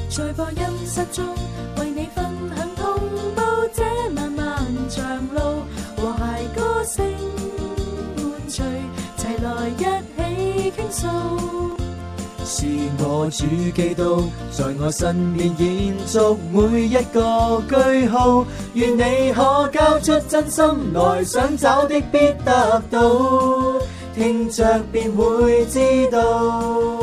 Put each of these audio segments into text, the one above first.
在播音室中為你分享同步這漫漫長路，和諧歌聲伴隨，齊來一起傾訴。 是我主基督在我身邊延續每一個句號，願你可交出真心來，想找的必得到，聽着便會知道。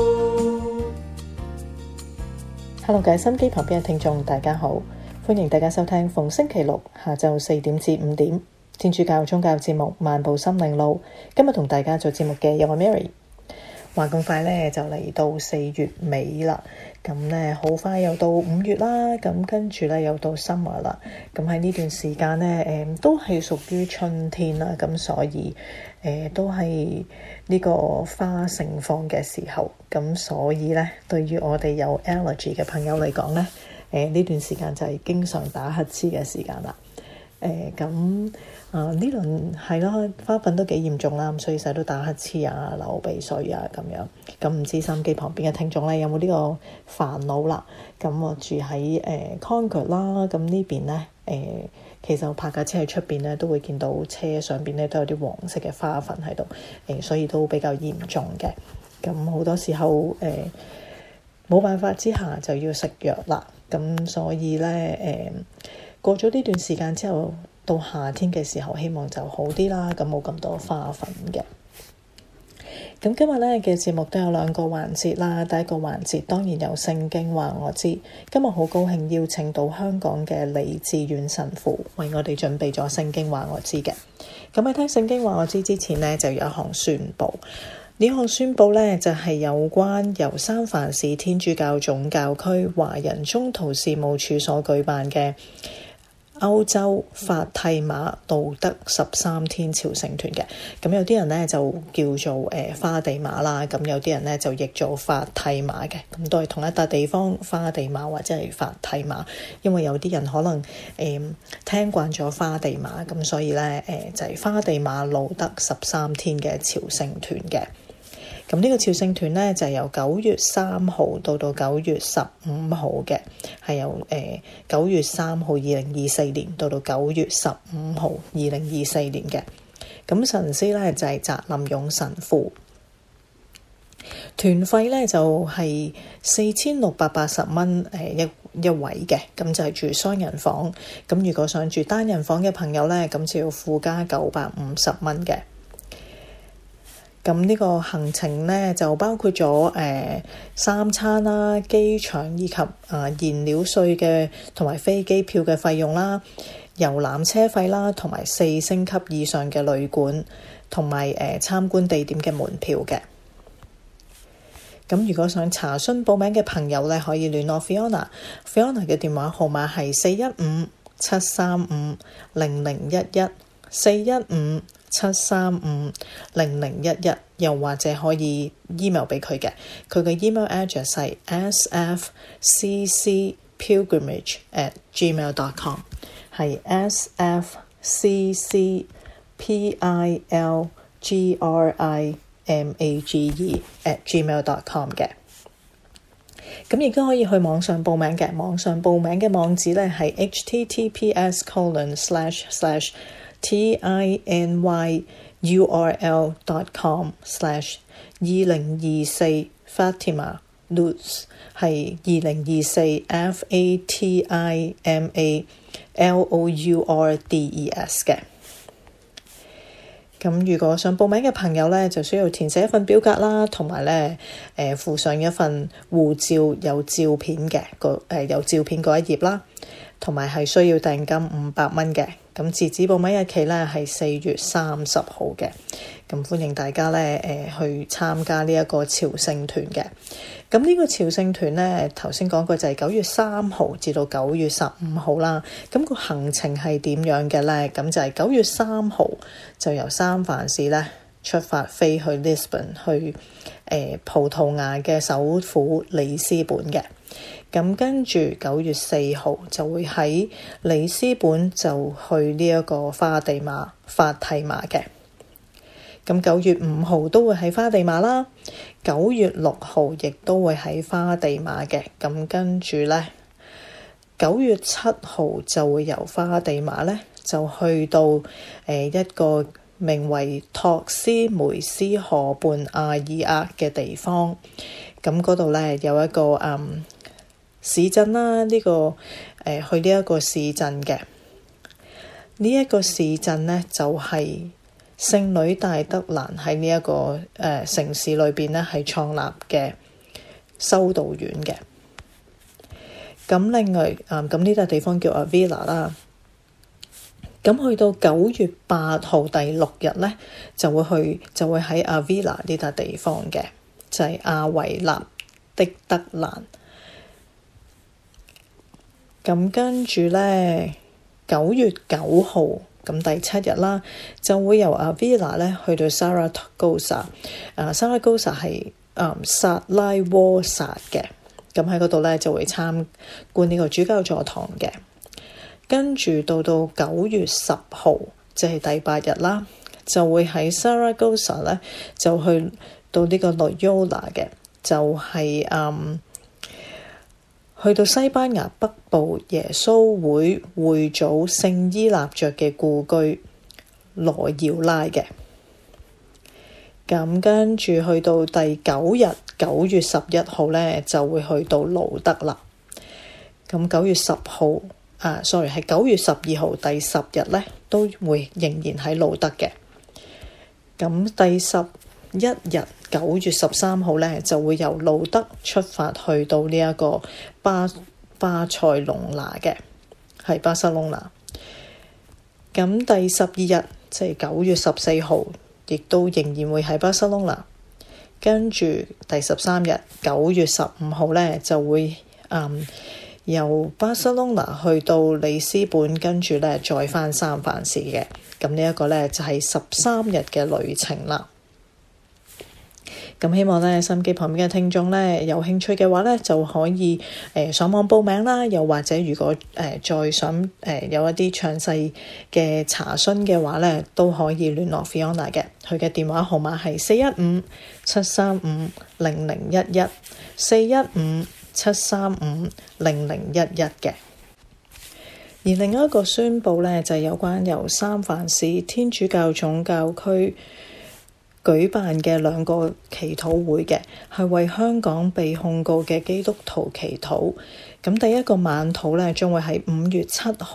Hello， 各位心機旁邊嘅聽眾，大家好，歡迎大家收聽逢星期六下晝4點至5點天主教宗教節目《漫步心靈路》。今日同大家做節目嘅有我 Mary。話咁快呢，就嚟到4月尾啦，咁呢，好快又到5月啦，咁跟住呢，又到 summer 啦，咁喺呢段時間呢，都係屬於春天啦，咁所以都係呢個花盛放嘅時候，咁所以呢，對於我哋有 allergy 嘅朋友嚟講呢，呢段時間就係經常打乞嗤嘅時間啦。呢輪係咯，花粉都幾嚴重啦，咁所以成日都打乞嗤啊、流鼻水啊咁樣。咁唔知收音機旁邊嘅聽眾咧有冇呢個煩惱啦？咁我住喺Concord 啦，咁呢邊咧其實我泊架車喺出邊咧都會見到車上邊咧都有啲黃色嘅花粉喺度，所以都比較嚴重嘅。咁好多時候冇辦法之下就要食藥啦。咁所以咧過咗呢段時間之後，到夏天嘅時候，希望就好啲啦，咁冇咁多花粉嘅。咁今日咧嘅節目都有兩個環節啦。第一個環節當然有聖經話我知，今日好高興邀請到香港嘅李志遠神父為我哋準備咗聖經話我知嘅。咁喺聽聖經話我知之前呢，就有一項宣佈。呢項宣佈呢，就係有關由三藩市天主教總教區華人宗徒事務處所舉辦嘅歐洲法蒂瑪路德13天朝聖團嘅。咁有啲人呢就叫做花地瑪啦，咁有啲人呢就譯做法蒂瑪嘅，咁都係同一笪地方，花地瑪或者係法蒂瑪。因為有啲人可能聽慣咗花地瑪，咁所以呢就係花地瑪路德13天嘅朝聖團嘅。咁呢個朝聖團呢，就係由9月3號到9月15號嘅，係由9月3號2024年到9月15號2024年嘅。咁神師呢，就係澤林勇神父，團費呢，就係4680蚊一位嘅，咁就係住雙人房。咁如果想住單人房嘅朋友呢，咁就要附加950蚊嘅。咁呢個行程呢，就包括咗3餐啦、機場以及燃料稅嘅同埋飛機票嘅費用啦、遊覽車費啦，同埋4星級以上嘅旅館，同埋參觀地點嘅門票嘅。咁如果想查詢報名嘅朋友呢，可以聯絡 Fiona 嘅電話號碼係415-735-0011 415-735-0011，又或者可以 email 俾佢嘅，佢嘅 email address 係 sfccpilgrimage@gmail.com， 係 sfccpilgrimage@gmail.com 嘅。咁亦都可以去網上報名嘅，網上報名嘅網址咧係 https://tinyurl.com/2024 Fatima Lourdes， 係2024 FATIMA LOURDES 嘅。咁如果想報名嘅朋友呢，就需要填寫一份表格啦，同埋呢附上一份護照有照片嘅有照片嗰一頁啦，同埋係需要訂金500蚊嘅。咁截止報名日期呢係4月30號嘅。咁歡迎大家呢去參加呢一個朝聖團嘅。咁呢個朝聖團呢，頭先講過就係9月3號至到9月15號啦。咁個行程係點樣嘅呢？咁就係9月3號就由三藩市呢出發飛去 Lisbon， 去葡萄牙嘅首府里斯本嘅。咁跟住9月4號就會喺里斯本就去呢一個法蒂瑪嘅。 咁9月5號都會喺花地瑪啦，9月6號亦都會喺花地瑪嘅。咁跟住呢，9月7號就會由花地瑪呢，就去到一個名為托斯梅斯河畔阿爾厄嘅地方。咁嗰度呢，有一個市鎮啦，去呢一個市鎮嘅。呢一個市鎮呢，就係聖女大德蘭喺呢一個城市裏邊呢，係創立嘅修道院嘅。咁另外咁呢笪地方叫 Avila 啦。咁去到9月8號第6日呢，就會喺 Avila 呢笪地方嘅，就係阿維納的德蘭。咁跟住呢，9月9號咁第7日啦，就會由 Avila 呢去到 Saragossa。Saragossa 係薩拉戈薩嘅。咁喺嗰度呢，就會參觀呢個主教座堂嘅。跟住到9月10號，即係第8日啦，就會喺 Saragossa 呢，就去到呢個 Loyola 嘅，就係去到西班牙北部耶穌會會祖聖依納爵嘅故居羅耀拉嘅。咁跟住去到第9日9月11號呢，就會去到盧德啦。咁9月10號係9月12號第10日呢，都會仍然喺盧德嘅。咁第11日9月13號呢，就會由盧德出發去到呢一個巴塞隆拿嘅，係巴塞隆拿。咁第12日即係9月14號，亦都仍然會喺巴塞隆拿。跟住第13日9月15號呢，就會由巴塞隆拿去到里斯本，跟住呢再返三藩市嘅。咁呢一個呢，就係13日嘅旅程啦。咁希望呢，收音機旁邊嘅聽眾呢，有興趣嘅話呢，就可以上網報名啦。又或者如果再想有一啲詳細嘅查詢嘅話呢，都可以聯絡 Fiona 嘅。佢嘅電話號碼係415-735-0011 415-735-0011嘅。而另一個宣佈呢，就係有關由三藩市天主教總教區舉辦嘅2個祈禱會嘅，係為香港被控告嘅基督徒祈禱。咁第一個晚禱呢，將會喺5月7號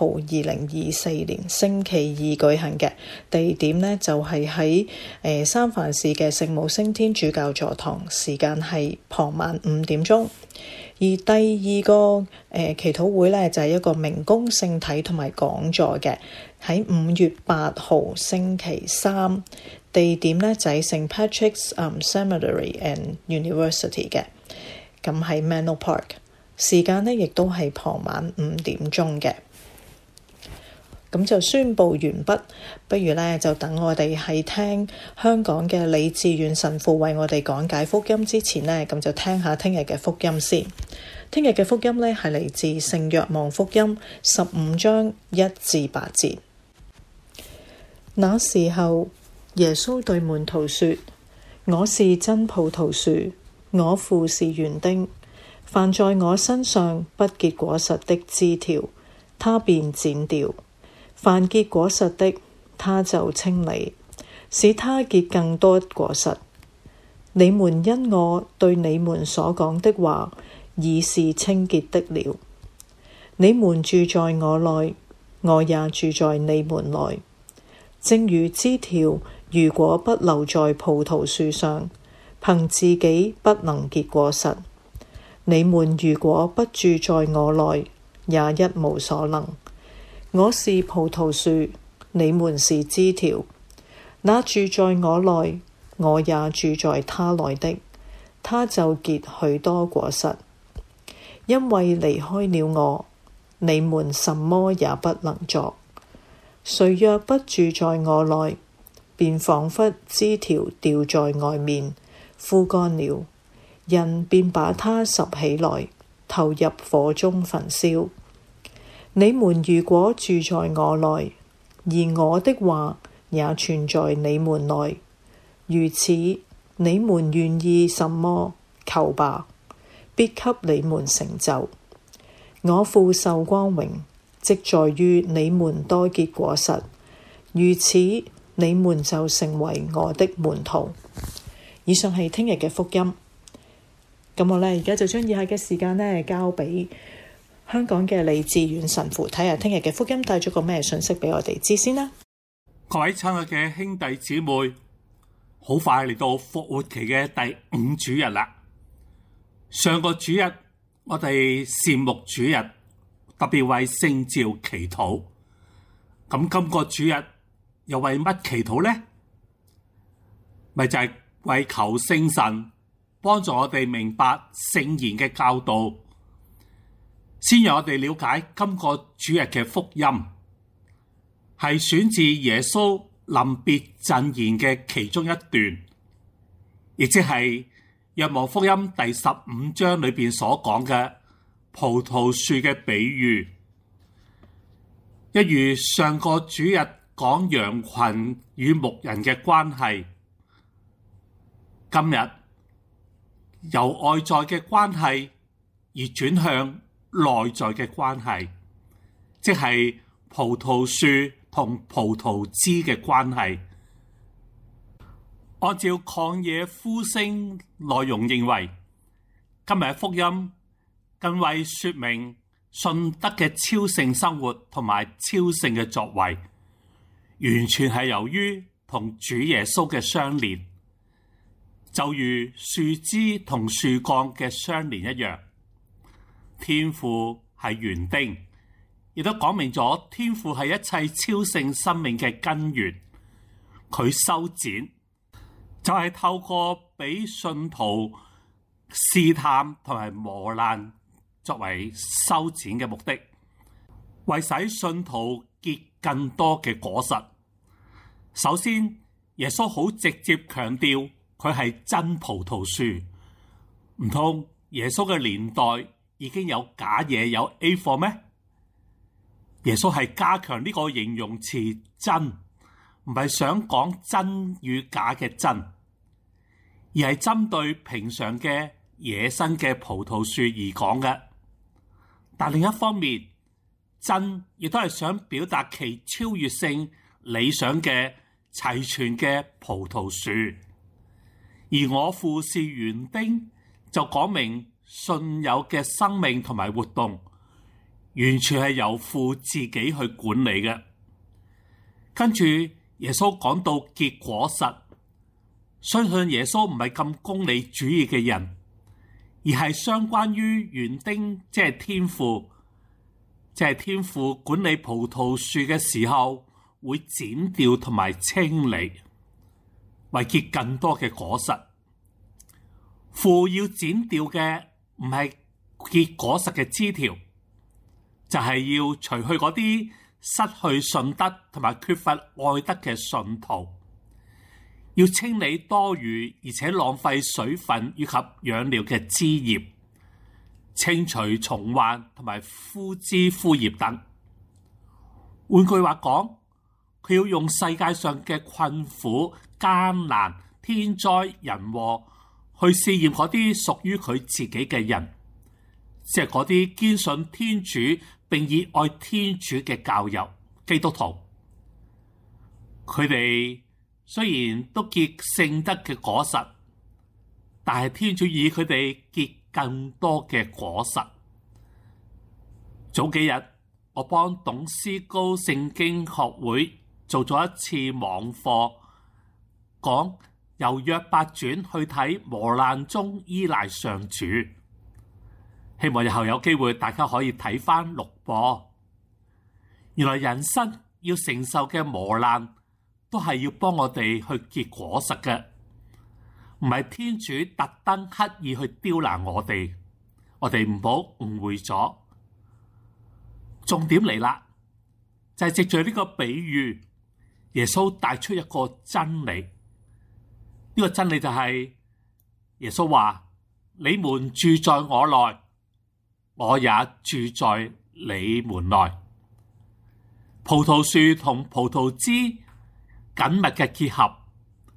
2024年星期2舉行嘅，地點呢，就係喺三藩市嘅聖母升天主教座堂，時間係傍晚5點鐘。而第2個祈禱會呢，就係一個明供聖體同埋講座嘅，喺5月8號星期3，地點呢，就喺St. Patrick's Seminary and University 嘅，咁喺 Menlo Park， 時間呢亦都係傍晚5點鐘嘅。咁就宣佈完畢，不如呢，就等我哋喺聽香港嘅李志遠神父為我哋講解福音之前呢，咁就聽下聽日嘅福音先。聽日嘅福音呢，係嚟自聖若望福音15章1至8節。那時候，耶穌對門徒說：我是真葡萄樹，我父是園丁。凡在我身上不結果實的枝條，他便剪掉；凡結果實的，他就清理，使他結更多果實。你們因我對你們所講的話，已是清潔的了。你們住在我內，我也住在你們內。正如枝條如果不留在葡萄樹上，憑自己不能結果實，你們如果不住在我內，也一無所能。我是葡萄樹，你們是枝條。那住在我內，我也住在他內的，他就結許多果實。因為離開了我，你們什麼也不能作。誰若不住在我內，便彷彿枝條掉在外面，枯乾了，人便把它拾起來，投入火中焚燒。你們如果住在我內，而我的話也存在你們內， 如此，你們願意什麼，求吧，必給你們成就。我父受光榮，即在於你們多結果實，如此你們就成為我的門徒。以上係聽日嘅福音。咁我呢，而家就將以下嘅時間呢交俾香港嘅李志遠神父，睇下聽日嘅福音帶咗個咩信息俾我哋知先啦。 各位親愛嘅兄弟姊妹，好快嚟到復活期嘅第5主日啦。上個主日我哋善牧主日，特別為聖召祈禱。咁今個主日又為乜祈禱呢？咪就係為求聖神幫助我哋明白聖言嘅教導，先讓我哋了解今個主日嘅福音係選自耶穌臨別贈言嘅其中一段，亦即係若望福音第15章裏邊所講嘅葡萄樹嘅比喻。一如上個主日講羊群與牧人嘅關係，今日由外在嘅關係而轉向內在嘅關係，即係葡萄樹同葡萄枝嘅關係。按照曠野呼聲內容認為，今日嘅福音更為說明信德嘅超性生活同埋超性嘅作為，完全係由於同主耶穌嘅相連，就如樹枝同樹幹嘅相連一樣。天父係園丁，亦都講明咗天父係一切超性生命嘅根源。佢修剪就係透過俾信徒試探同埋磨難作為修剪嘅目的，為使信徒結更多嘅果實。首先，耶穌好直接強調佢係真葡萄樹。唔通耶穌嘅年代已經有假嘢有 A 貨咩？耶穌係加強呢個形容詞真，唔係想講真與假嘅真，而係針對平常嘅野生嘅葡萄樹而講嘅。但另一方面，真亦都係想表達其超越性理想嘅齊全嘅葡萄樹。而我父是園丁，就講明信有嘅生命同埋活動完全係由父自己去管理嘅。跟住耶穌講到結果實，相信耶穌唔係咁功利主義嘅人，而係相關於園丁，即係天父管理葡萄樹嘅時候會剪掉同埋清理，為結更多嘅果實。父要剪掉嘅唔係結果實嘅枝條，就係要除去嗰啲失去信德同埋缺乏愛德嘅信徒，要清理多餘而且浪費水分以及養料嘅枝葉，清除蟲患同埋枯枝枯葉等。換句話講，佢要用世界上嘅困苦、艱難、天災人禍去試驗嗰啲屬於佢自己嘅人，即係嗰啲堅信天主並熱愛天主嘅教友基督徒。佢哋雖然都結聖德嘅果實，但係天主以佢哋結更多嘅果實。早幾日我幫董思高聖經學會做咗一次網課，講由約伯傳去睇磨難中依賴上主。希望日後有機會大家可以睇返錄播。原來人生要承受嘅磨難都係要幫我哋去結果實嘅，唔係天主特登刻意去刁難我哋。我哋唔好誤會咗。重點嚟啦，就係藉住呢個比喻，耶穌帶出一個真理。呢個真理就係耶穌話：你們住在我內，我也住在你們內。葡萄樹同葡萄枝緊密嘅結合，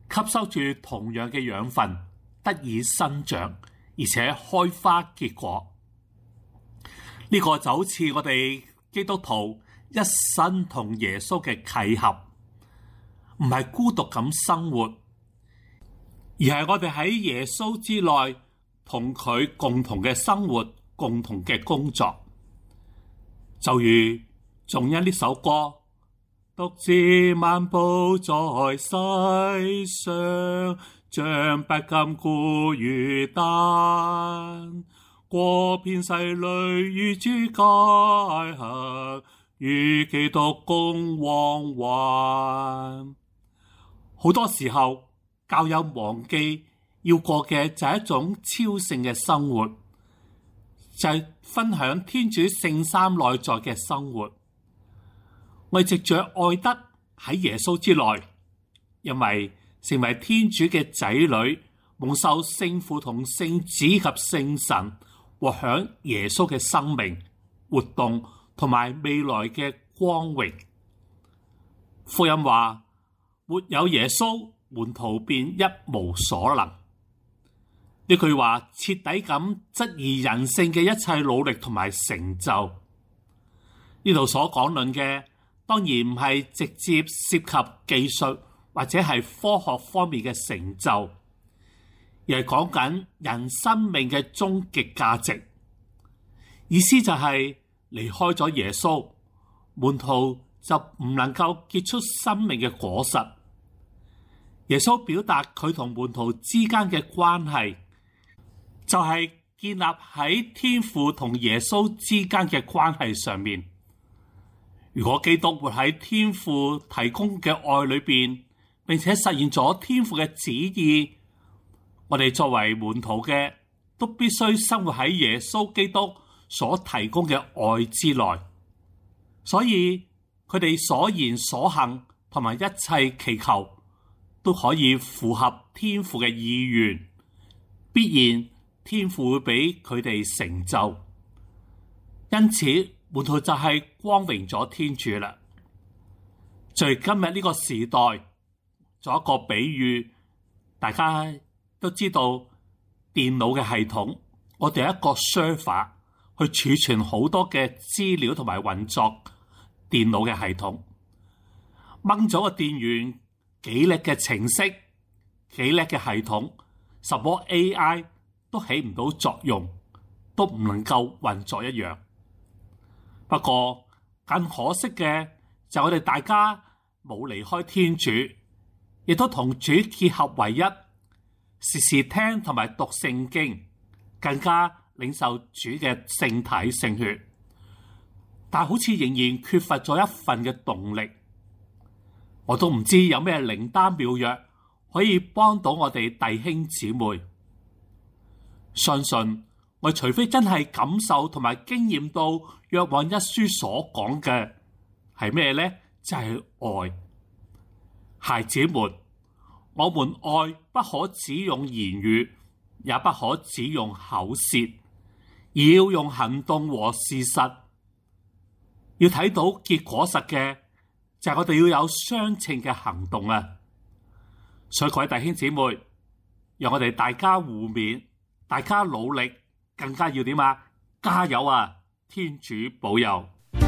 吸收住同樣嘅養分，得以生長，而且開花結果。呢個就好似我哋基督徒一生同耶穌嘅契合，唔係孤獨咁生活，而係我哋喺耶穌之內同佢共同嘅生活，共同嘅工作。就如仲因呢首歌，獨自漫步在世上，將不甘孤與單，過遍世裡與主偕合，與基督共往還。好多時候，教友忘記要過嘅就係一種超性嘅生活，就係分享天主聖三內在嘅生活。我哋藉着愛德喺耶穌之內，因為成為天主嘅仔女，蒙受聖父同聖子及聖神，獲享耶穌嘅生命、活動同埋未來嘅光榮。福音話：沒有耶穌，門徒便一無所能。呢句話徹底咁質疑人性嘅一切努力同埋成就。呢度所講論嘅，當然唔係直接涉及技術或者係科學方面嘅成就，而係講緊人生命嘅終極價值。意思就係離開咗耶穌，門徒就唔能夠結出生命嘅果實。耶穌表達佢同門徒之間嘅關係，就係建立喺天父同耶穌之間嘅關係上面。如果基督活喺天父提供嘅愛裏邊，並且實現咗天父嘅旨意，我哋作為門徒嘅都必須生活喺耶穌基督所提供嘅愛之內。所以佢哋所言所行同埋一切祈求都可以符合天父嘅意願，必然天父會俾佢哋成就。因此門徒就係光榮咗天主啦。在今日呢個時代，做一個比喻，大家都知道電腦嘅系統，我哋一個 server 去儲存好多嘅資料同埋運作電腦嘅系統。掹咗個電源，幾叻嘅程式，幾叻嘅系統，什麼 AI 都起唔到作用，都唔能夠運作一樣。不過更可惜嘅就我哋大家冇離開天主，亦都同主結合為一，時時聽同埋讀聖經，更加領受主嘅聖體聖血，但好似仍然缺乏咗一份嘅動力。我都唔知有咩靈丹妙藥可以幫到我哋弟兄姊妹。相信我除非真係感受同埋經驗到若望一書所講嘅係咩呢？就係愛。孩子們，我們愛不可只用言語，也不可只用口舌，而要用行動和事實。要睇到結果實嘅，就係我哋要有相稱嘅行動啊！所以各位弟兄姊妹，讓我哋大家互勉，大家努力，更加要點啊？加油啊！天主保佑。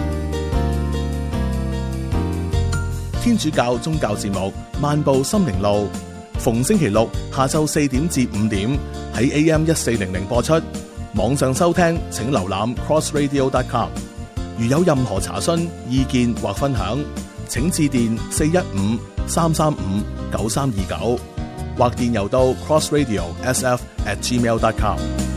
天主教宗教節目《漫步心靈路》，逢星期六下晝4點至5點喺 AM1400 播出。網上收聽請瀏覽 crossradio.com。如有任何查詢、意見或分享，請致電415-335-9329，或電郵到 crossradio.sf@gmail.com。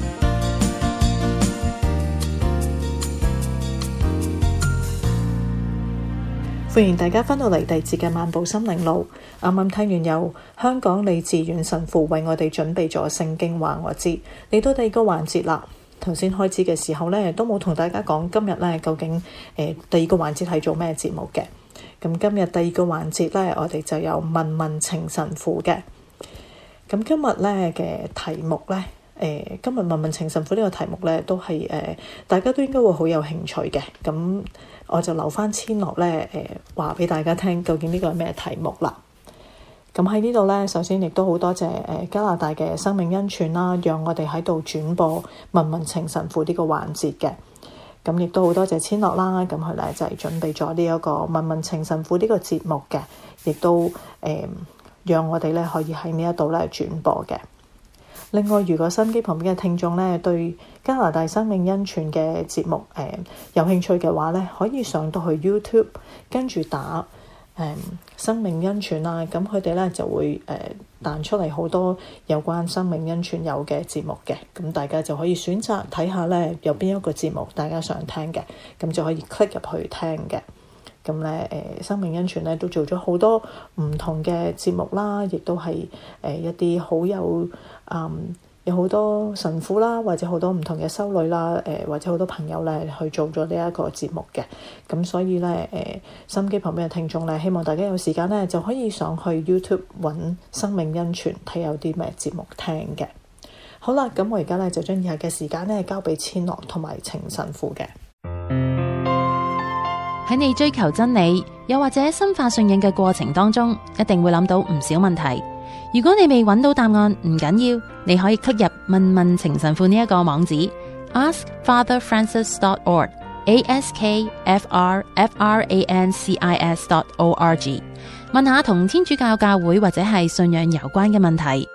歡迎大家翻到嚟第節嘅漫步心靈路。啱啱聽完由香港李志遠神父為我哋準備咗聖經話我知，嚟到第二個環節啦。頭先開始嘅時候呢，都冇同大家講今日呢究竟第二個環節係做咩節目嘅。咁今日第二個環節呢，我哋就有問問情神父嘅。咁今日呢嘅題目呢，今日問問情神父呢個題目呢，都係大家都應該會好有興趣嘅。咁我就留翻千落呢，話俾大家聽，究竟呢個係咩題目啦？ 咁喺呢度呢，首先亦都好多謝加拿大嘅生命恩泉啦，讓我哋喺度轉播問問情神父呢個環節嘅。咁亦都好多謝千樂啦，咁佢呢就係準備咗呢一個問問情神父呢個節目嘅，亦都讓我哋呢可以喺呢一度呢轉播嘅。另外，如果收音機旁邊嘅聽眾呢對加拿大生命恩泉嘅節目有興趣嘅話呢，可以上到去 YouTube 跟住打生命恩泉啦，咁佢哋呢就會彈出嚟好多有關生命恩泉有嘅節目嘅，咁大家就可以選擇睇下呢有邊一個節目大家想聽嘅，咁就可以 click 入去聽嘅。咁呢生命恩泉呢都做咗好多唔同嘅節目啦，亦都係一啲好有好多神父啦，或者好多唔同嘅修女啦，或者好多朋友咧去做咗呢一個節目嘅。咁所以咧，收音機旁邊嘅聽眾咧，希望大家有時間咧就可以上去 YouTube 揾生命恩泉睇有啲咩節目聽嘅。好啦，咁我而家咧就將以下嘅時間咧交俾千樂同埋情神父嘅。 喺你追求真理，又或者深化信仰嘅過程當中，一定會諗到唔少問題。如果你未揾到答案，唔緊要，你可以 click 入問問情神父呢一個網址 askfatherfrancis.org，askfrfrancis.org， 問下同天主教教會或者係信仰有關嘅問題。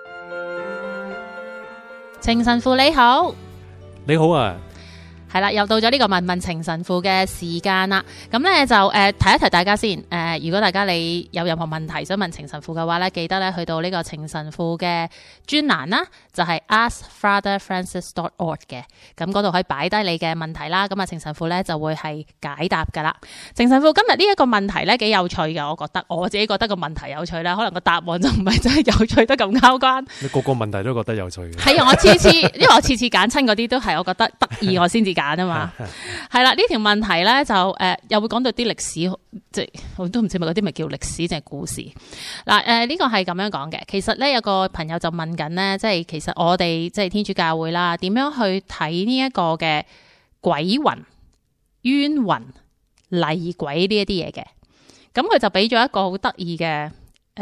情神父你好。 你好啊。 係啦，又到咗呢個問問情神父嘅時間啦。咁咧就提一提大家先。如果大家你有任何問題想問情神父嘅話咧，記得咧去到呢個情神父嘅專欄啦，就係 askfatherfrancis.org 嘅。咁嗰度可以擺低你嘅問題啦。咁啊，情神父咧就會係解答噶啦。情神父今日呢一個問題咧幾有趣嘅，我自己覺得個問題有趣啦。可能個答案就唔係真係有趣得咁拗關。 你個問題都覺得有趣嘅。係啊，因為我次次揀親嗰啲都係我覺得得意，我先至揀啊嘛。係啦，呢條問題咧就又會講到啲歷史，即係我都唔知咪嗰啲咪叫歷史定係故事。嗱呢個係咁樣講嘅。其實咧有個朋友就問緊咧，即係其實我哋即係天主教會啦，點樣去睇呢一個嘅鬼魂、冤魂、厲鬼呢一啲嘢嘅？咁佢就俾咗一個好得意嘅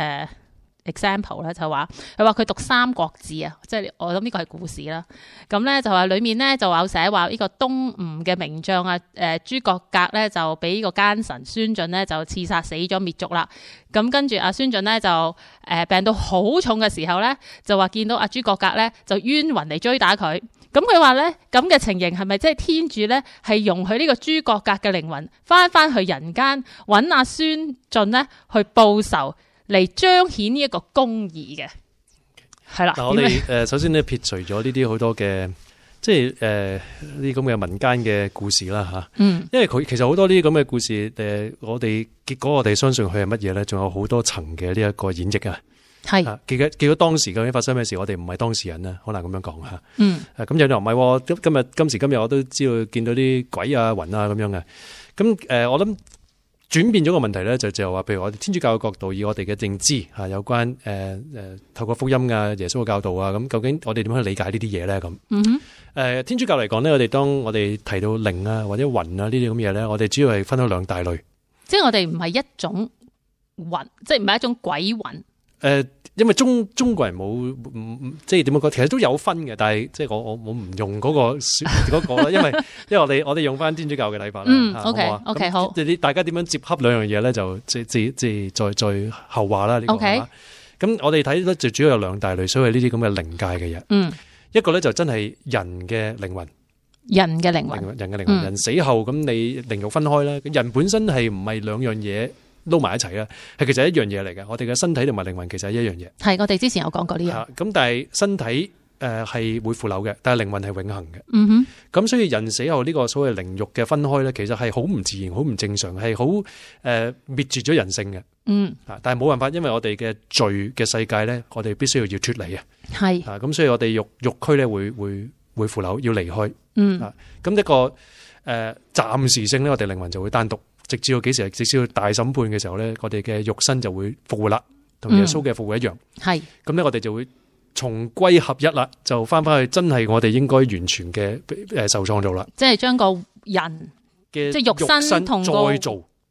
example 咧，就話佢讀《三國志》啊，即係我諗呢個係故事啦。咁咧就話裏面咧就有寫話呢個東吳嘅名將啊，諸葛格咧就俾呢個奸臣孫晉咧就刺殺死咗滅族啦。咁跟住阿孫晉咧就病到好重嘅時候咧，就話見到阿諸葛格咧就冤魂嚟追打佢。咁佢話咧咁嘅情形係咪即係天主咧係容許呢個諸葛格嘅靈魂翻去人間揾阿孫晉咧去報仇？嚟彰顯呢一個公義嘅，係啦。 嗱，我哋首先咧撇除咗呢啲好多嘅，即係呢啲咁嘅民間嘅故事啦嚇。因為佢其實好多呢啲咁嘅故事，我哋結果我哋相信佢係乜嘢咧？仲有好多層嘅呢一個演繹啊。係。結果當時究竟發生咩事？我哋唔係當事人啦，好難咁樣講嚇。咁有啲人唔係，今時今日我都知道見到啲鬼啊魂啊咁樣嘅。咁我諗。轉變咗個問題咧，就話，譬如我哋天主教嘅角度，以我哋嘅認知嚇有關透過福音啊、耶穌嘅教導啊，咁究竟我哋點樣去理解呢啲嘢咧？咁天主教嚟講咧，當我哋提到靈啊或者魂啊呢啲咁嘢咧，我哋主要係分咗兩大類。即係我哋唔係一種魂，即係唔係一種鬼魂。因為中國人冇即係點樣講，其實都有分嘅，但係即係我唔用嗰個啦，因為我哋用翻天主教嘅睇法啦。OK 好。即係大家點樣接洽兩樣嘢咧，就即係再後話啦。呢個係嘛？咁我哋睇咧就主要有兩大類，所謂呢啲咁嘅靈界嘅嘢。一個咧就真係人嘅靈魂，人嘅靈魂，人死後咁你靈肉分開啦。人本身係唔係兩樣嘢撈埋一齊啊，係其實係一樣嘢嚟嘅。我哋嘅身體同埋靈魂其實係一樣嘢。係，我哋之前有講過呢樣。咁但係身體係會腐朽嘅，但係靈魂係永恆嘅。咁所以人死後呢個所謂靈肉嘅分開咧，其實係好唔自然、好唔正常，係好滅絕咗人性嘅。但係冇辦法，因為我哋嘅罪嘅世界咧，我哋必須要脫離啊。係。咁所以我哋肉軀咧會腐朽，要離開。咁一個暫時性咧，我哋靈魂就會單獨。直至到幾時？直至到大審判嘅時候咧，我哋嘅肉身就會復活啦，同耶穌嘅復活一樣。係咁咧，我哋就會重歸合一啦，就翻去真係我哋應該完全嘅受創造啦。即係將個人嘅即係肉身同再造，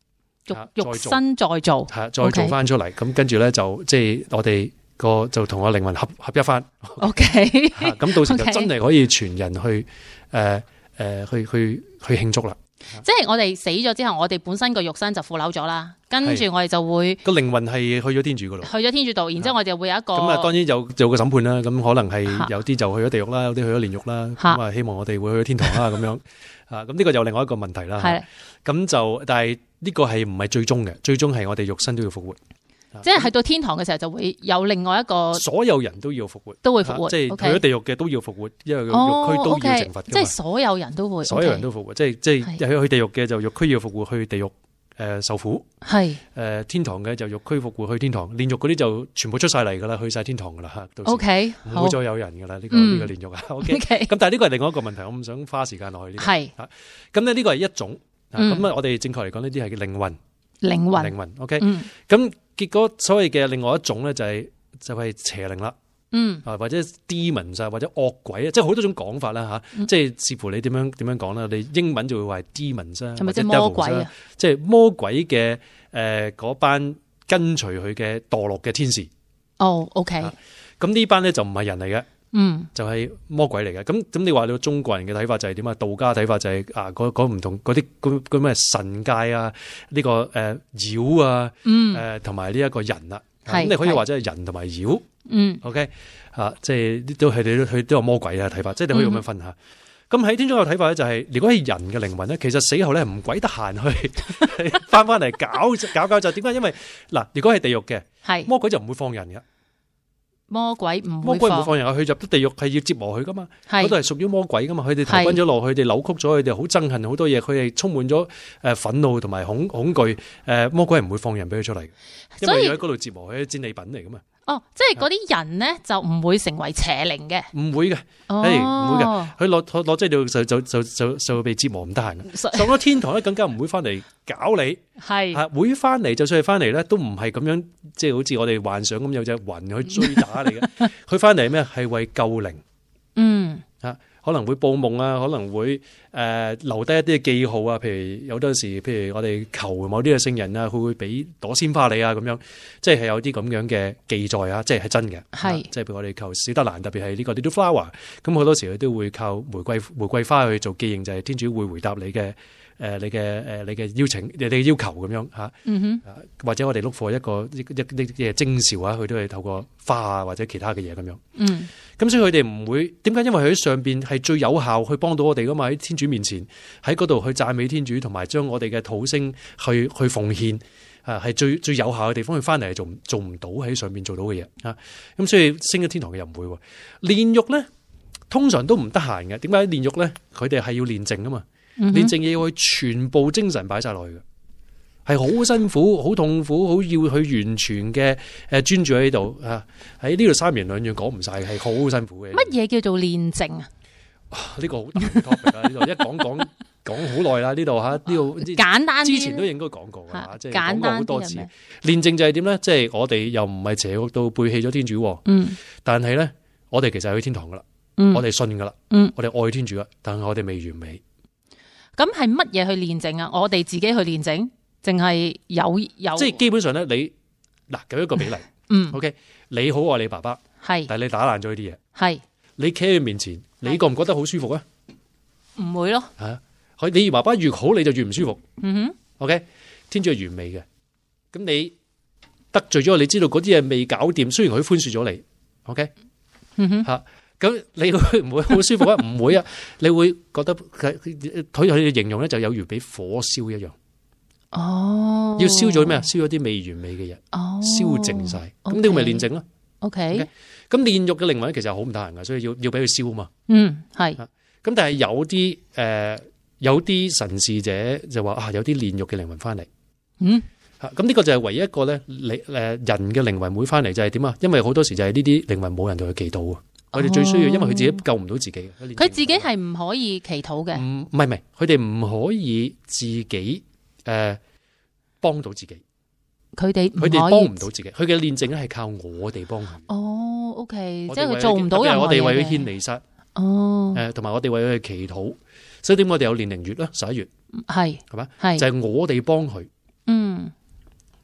肉身再做， 係再做翻出嚟，咁跟住咧就即係我哋個就同個靈魂合一翻。 OK， 咁到時就真係可以全人去去慶祝啦。 即係我哋死咗之後，我哋本身個肉身就腐朽咗啦，跟住我哋就會個靈魂係去咗天主嗰度， 去咗天主度，然之後我哋會有一個咁啊，當然有個審判啦。咁可能係有啲就去咗地獄啦，有啲去咗煉獄啦。咁啊，希望我哋會去咗天堂啦。咁樣啊，咁呢個就另外一個問題啦。 係咁就，但係呢個係唔係最終嘅？最終係我哋肉身都要復活。 即係去到天堂嘅時候，就會有另外一個所有人都要復活， 都會復活， 即係去咗地獄嘅都要復活，因為獄區都要懲罰。 即係所有人都會， 所有人都復活，即係去地獄嘅就獄區要復活，去地獄受苦。 係天堂嘅就獄區復活，去天堂。煉獄嗰啲就全部出晒嚟噶啦，去晒天堂噶啦吓。 OK， 唔會再有人噶啦，呢個煉獄啊。OK，咁但係呢個係另外一個問題，我唔想花時間落去呢。 係咁咧，呢個係一種。咁我哋正確嚟講，呢啲係靈魂。靈魂 ，OK，咁結果所謂嘅另外一種咧就係邪靈啦，或者 demons 啊，或者惡鬼啊，即係好多種講法啦吓，即係視乎你點樣講啦。你英文就會話 demons 啊， 係咪即係魔鬼啊？ 即係魔鬼嘅嗰班跟隨佢嘅墮落嘅天使。 哦 ，OK， 咁呢班咧就唔係人嚟嘅。就係魔鬼嚟嘅。咁你話你中國人嘅睇法就係點啊？道家睇法就係嗰唔同嗰啲咩神界啊，呢個妖啊，同埋呢一個人啦。咁你可以話即係人同埋妖。OK 即係都係佢都有魔鬼嘅睇法，即係你可以咁樣分下。咁喺天主教嘅睇法咧，就係如果係人嘅靈魂咧，其實死後咧唔鬼得閒去翻嚟搞就點解？因為嗱，如果係地獄嘅，魔鬼就唔會放人嘅。 魔鬼唔會放人，佢入咗地獄係要折磨佢噶嘛，嗰度係屬於魔鬼噶嘛，佢哋投奔咗落，佢哋扭曲咗，佢哋好憎恨好多嘢，佢哋充滿咗憤怒同埋恐懼，魔鬼係唔會放人俾佢出嚟，因為要喺嗰度折磨佢，係戰利品嚟噶嘛。 哦，即係嗰啲人咧就唔會成為邪靈嘅， 唔會嘅，唔會嘅，佢落即係就會被折磨唔得閒嘅，上咗天堂咧更加唔會翻嚟搞你，係會翻嚟，就算係翻嚟咧都唔係咁樣，即係好似我哋幻想咁有隻雲去追打你嘅，佢翻嚟咩係為救靈，可能會報夢啊，可能會留低一啲嘅記號啊，譬如有陣時，譬如我哋求某啲嘅聖人啊，佢會俾朵鮮花你啊，咁樣，即係有啲咁樣嘅記載啊，即係真嘅，即係譬如我哋求小德蘭，特別係呢個 Little Flower，咁好多時佢都會靠玫瑰花去做記認，就係天主會回答你嘅。你嘅邀請，你嘅要求咁樣吓，或者我哋碌貨一個徵兆啊，佢都係透過花啊或者其他嘅嘢咁樣。咁所以佢哋唔會點解？因為佢喺上邊係最有效去幫到我哋噶嘛，喺天主面前喺嗰度去讚美天主，同埋將我哋嘅土星去奉獻啊，係最有效嘅地方。佢翻嚟係做唔到喺上邊做到嘅嘢啊。咁所以升咗天堂嘅又唔會。煉獄咧，通常都唔得閒嘅。點解煉獄咧？佢哋係要煉淨啊嘛。練淨嘢要去全部精神擺晒落去嘅，係好辛苦、好痛苦、好要去完全嘅專注喺度啊！喺呢度三言兩語講唔晒，係好辛苦嘅。 乜嘢叫做練淨啊？ 呢個好大嘅 topic 啦，呢度一講好耐啦，呢度吓呢度簡單啲， 之前都應該講過㗎，即係講過好多次。 練淨就係點咧？即係我哋又唔係邪惡到背棄咗天主，但係咧我哋其實係去天堂噶啦，我哋信噶啦，我哋愛天主啦，但係我哋未完美。 咁係乜嘢去練淨啊？我哋自己去練淨，淨係有？ 即係基本上咧，你嗱舉一個比例，OK，你好愛你爸爸，係，但係你打爛咗呢啲嘢，係，你企喺佢面前，你覺唔覺得好舒服啊？唔會咯，係，你爸爸越好，你就越唔舒服。OK， 天主係完美嘅，咁你得罪咗，你知道嗰啲嘢未搞掂，雖然佢寬恕咗你 ，OK， 吓。咁你會唔會好舒服啊？唔會啊！你會覺得佢嘅形容咧，就有如俾火燒一樣。哦，要燒咗咩啊？燒咗啲未完美嘅嘢，燒淨晒。咁呢個咪練淨咯。OK。咁煉獄嘅靈魂其實好唔得閒噶，所以要俾佢燒啊嘛。係。咁但係有啲神視者就話有啲煉獄嘅靈魂翻嚟。咁呢個就係唯一一個咧，人嘅靈魂會翻嚟就係點啊？因為好多時就係呢啲靈魂冇人同佢祈禱啊。佢哋最需要，因為佢自己救唔到自己。 佢自己係唔可以祈禱嘅。 唔係，佢哋唔可以自己幫到自己。佢哋幫唔到自己。佢嘅煉淨咧係靠我哋幫佢。哦 ，OK， 即係佢做唔到任何嘢。我哋為佢獻彌撒。哦。同埋我哋為佢祈禱。所以點我哋有煉靈月啦，11月。係嘛？係。就係我哋幫佢。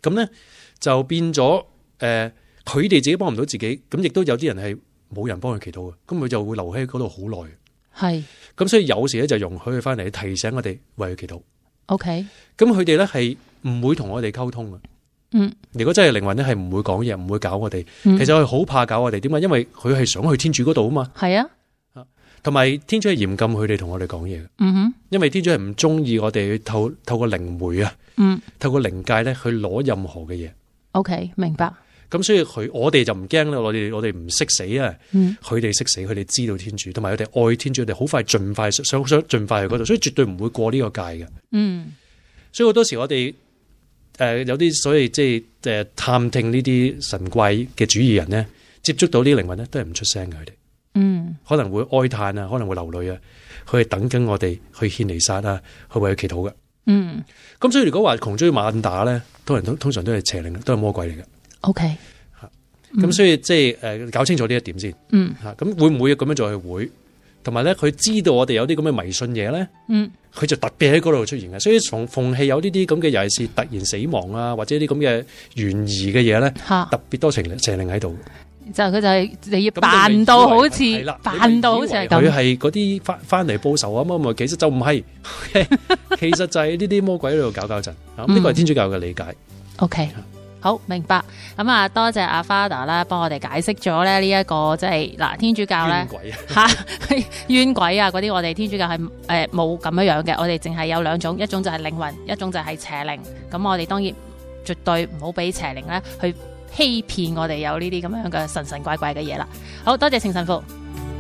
咁咧就變咗佢哋自己幫唔到自己，咁亦都有啲人係冇人幫佢祈禱嘅，咁佢就會留喺嗰度好耐。 係咁所以有時咧就容許佢翻嚟提醒我哋為佢祈禱。 OK， 咁佢哋咧係唔會同我哋溝通嘅。如果真係靈魂咧係唔會講嘢，唔會搞我哋。其實佢好怕搞我哋，點解？因為佢係想去天主嗰度啊嘛。 係啊。 同埋天主係嚴禁佢哋同我哋講嘢嘅，因為天主係唔中意我哋去透過靈媒啊，透過靈界咧去攞任何嘅嘢。 OK， 明白。 咁所以我哋就唔驚啦，我哋唔識死啊，佢哋識死，佢哋知道天主，同埋佢哋愛天主，佢哋好快盡快想盡快去嗰度，所以絕對唔會過呢個界嘅。所以好多時我哋有啲所謂即係探聽呢啲神怪嘅主義人咧，接觸到呢啲靈魂咧，都係唔出聲嘅佢哋。可能會哀嘆啊，可能會流淚啊，佢係等緊我哋去獻彌撒啊，去為佢祈禱嘅。咁所以如果話窮追猛打咧，通常都係邪靈，都係魔鬼嚟嘅。 OK， 咁所以即係搞清楚呢一點先。咁會唔會咁樣做？係會，同埋咧佢知道我哋有啲咁嘅迷信嘢咧，佢就特別喺嗰度出現嘅。所以逢係有呢啲咁嘅，尤其是突然死亡啊，或者啲咁嘅懸疑嘅嘢咧，特別多邪靈喺度。 就佢就係你要扮到好似係咁， 佢係嗰啲翻嚟報仇啊嘛，其實就唔係，其實就係呢啲魔鬼喺度搞震。呢個係天主教嘅理解。 OK， 好明白。咁啊，多謝阿 Father 啦，幫我哋解釋咗咧呢一個即係嗱天主教咧冤鬼啊嗰啲，我哋天主教係冇咁樣嘅，我哋淨係有兩種，一種就係靈魂，一種就係邪靈。咁我哋當然絕對唔好俾邪靈咧去欺騙我哋有呢啲咁樣嘅神神怪怪嘅嘢啦。好多謝程神父。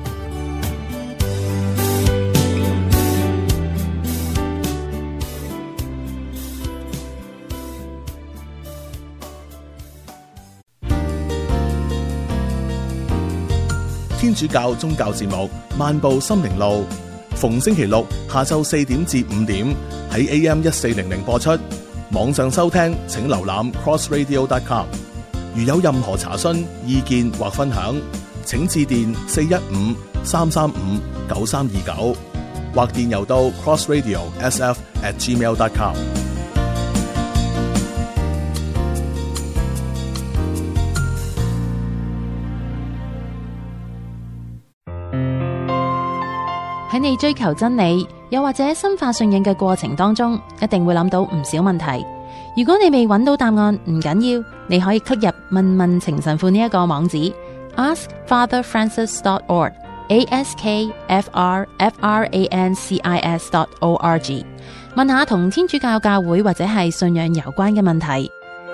天主教宗教節目《漫步心靈路》，逢星期六下晝4點至5點喺 AM1400 播出。網上收聽請瀏覽 crossradio.com。如有任何查詢、意見或分享，請致電415-335-9329，或電郵到 crossradio.sf@gmail.com。 喺你追求真理，又或者深化信仰嘅過程當中，一定會諗到唔少問題。如果你未揾到答案，唔緊要，你可以 click 入問程神父呢一個網址 askfatherfrancis.org，askfrfrancis.org， 問下同天主教教會或者係信仰有關嘅問題。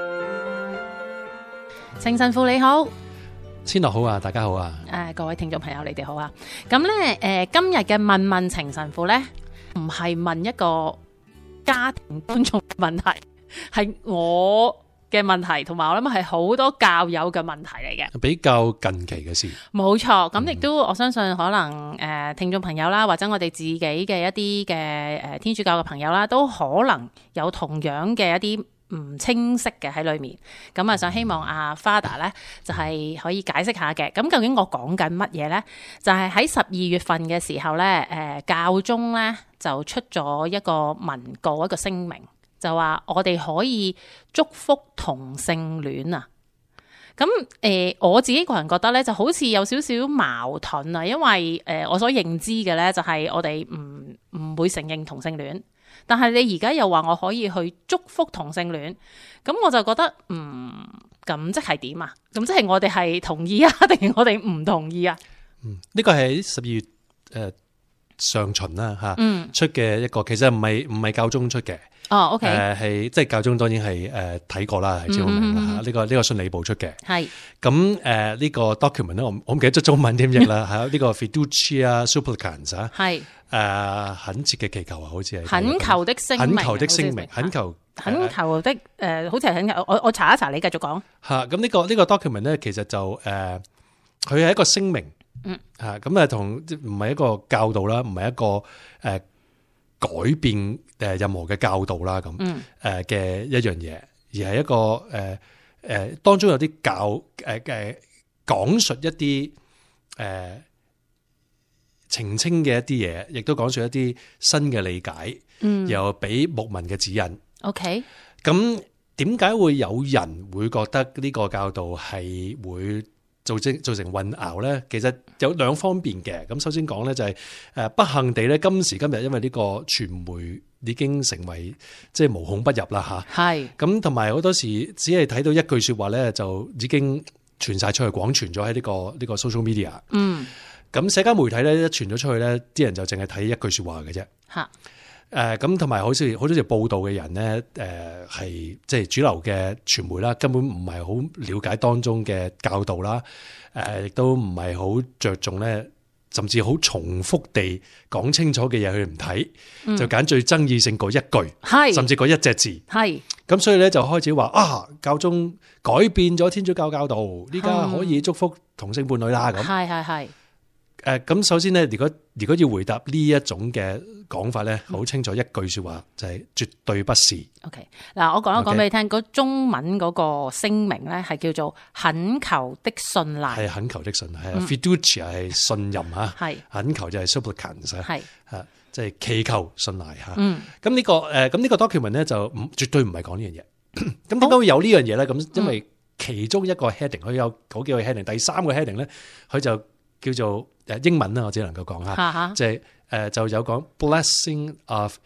程神父你好。 千樂好啊，大家好啊。 各位聽眾朋友你哋好啊。咁咧今日嘅問程神父咧，唔係問一個家庭觀眾嘅問題，係我嘅問題，同埋我諗係好多教友嘅問題嚟嘅， 比較近期嘅事。 冇錯，咁亦都我相信可能聽眾朋友啦，或者我哋自己嘅一啲嘅天主教嘅朋友啦，都可能有同樣嘅一啲唔清晰嘅喺裏面。咁啊，想希望阿 Father 咧就係可以解釋下嘅。咁究竟我講緊乜嘢咧？就係喺12月份嘅時候咧，教宗咧就出咗一個文告，一個聲明。就話我哋可以祝福同性戀啊！咁我自己個人覺得咧，就好似有少少矛盾啊，因為我所認知嘅咧，就係我哋唔會承認同性戀，但係你而家又話我可以去祝福同性戀，咁我就覺得咁即係點啊？咁即係我哋係同意啊，定係我哋唔同意啊？ 呢個係12月上旬啦嚇，出嘅一個，其實唔係教宗出嘅。 哦，OK， 係即係教宗當然係睇過啦，係知道明啦嚇。呢個信理部出嘅，係咁呢個 document 咧，我唔記得咗中文點譯啦，係呢個 Fiducia Supplicans 啊，係懇切嘅祈求啊，好似係懇求的聲明， 懇求的聲明，懇求的好似係懇求。我查一查，你繼續講嚇。咁呢個 document 咧，其實就佢係一個聲明，咁同唔係一個教導啦，唔係一個改變任何嘅教導啦，咁嘅一樣嘢，而係一個當中有啲講述一啲澄清嘅一啲嘢，亦都講述一啲新嘅理解，又俾牧民嘅指引。 OK， 咁點解會有人會覺得呢個教導係會造成混淆咧？其實有兩方面嘅。咁首先講咧就係不幸地咧，今時今日因為呢個傳媒已經成為即係無孔不入啦嚇。 係。 咁同埋好多時只係睇到一句説話咧，就已經傳晒出去，廣傳咗喺呢個 social media。咁社交媒體咧一傳咗出去咧，啲人就淨係睇一句説話嘅啫。嚇。咁同埋好似好多時報道嘅人咧，係即係主流嘅傳媒啦，根本唔係好了解當中嘅教導啦，亦都唔係好着重咧，甚至好重複地講清楚嘅嘢佢唔睇，就揀最爭議性嗰一句，甚至嗰一隻字。係咁，所以咧就開始話教宗改變咗天主教教導，依家可以祝福同性伴侶啦。咁係。咁首先咧，如果要回答呢一種嘅講法咧，好清楚一句說話就係絕對不是。OK， 嗱，我講一講俾你聽，嗰中文嗰個聲明咧係叫做懇求的信賴，係懇求的信賴，係 fiducia 係信任吓，係懇求就係 supplicans 係即係祈求信賴吓。咁呢個 document 咧就絕對唔係講呢樣嘢。咁點解會有呢樣嘢咧？咁因為其中一個 heading 佢有好幾個 heading，第三個 heading 咧佢就叫做英文啦，我只能夠講下，即係就有講 blessing of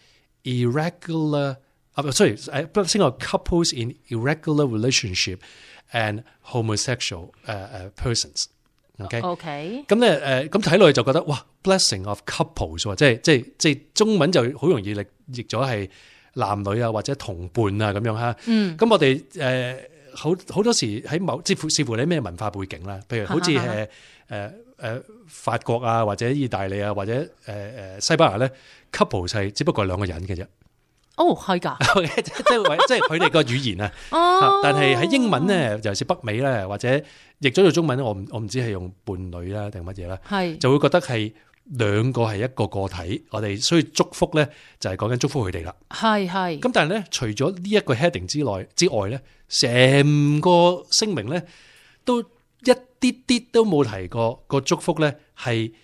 blessing of couples in irregular relationship and homosexual persons。OK， 咁咧咁睇落去就覺得哇 blessing of couples 即係中文就好容易譯咗係男女啊或者同伴啊咁樣嚇。咁我哋好多時喺視乎你咩文化背景啦，譬如好似法國啊，或者意大利啊，或者西班牙咧 ，couple 係只不過係兩個人嘅啫。哦，係㗎，即係佢哋個語言啊。但係喺英文咧，尤其是北美咧，或者譯咗做中文咧，我唔知係用伴侶啦定乜嘢啦，係就會覺得係兩個係一個個體，我哋需要祝福咧，就係講緊祝福佢哋啦。係。咁但係咧，除咗呢一個 heading 之外咧，成個聲明咧都一啲都冇提過個祝福咧，係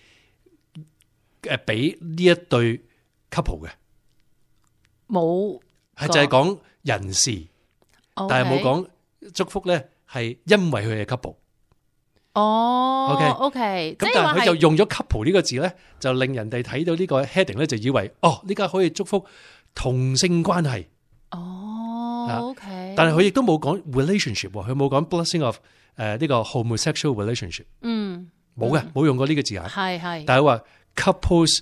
俾呢一對 couple 嘅，冇係就係講人事，但係冇講祝福咧，係因為佢係 couple。OK， 咁但係佢就用咗 couple 呢個字咧，就令人哋睇到呢個 heading 咧，就以為呢家可以祝福同性關係。OK， 但係佢亦都冇講 relationship， 佢冇講 blessing of。呢個 homosexual relationship，冇嘅，冇用過呢個字眼，係，但係話 couples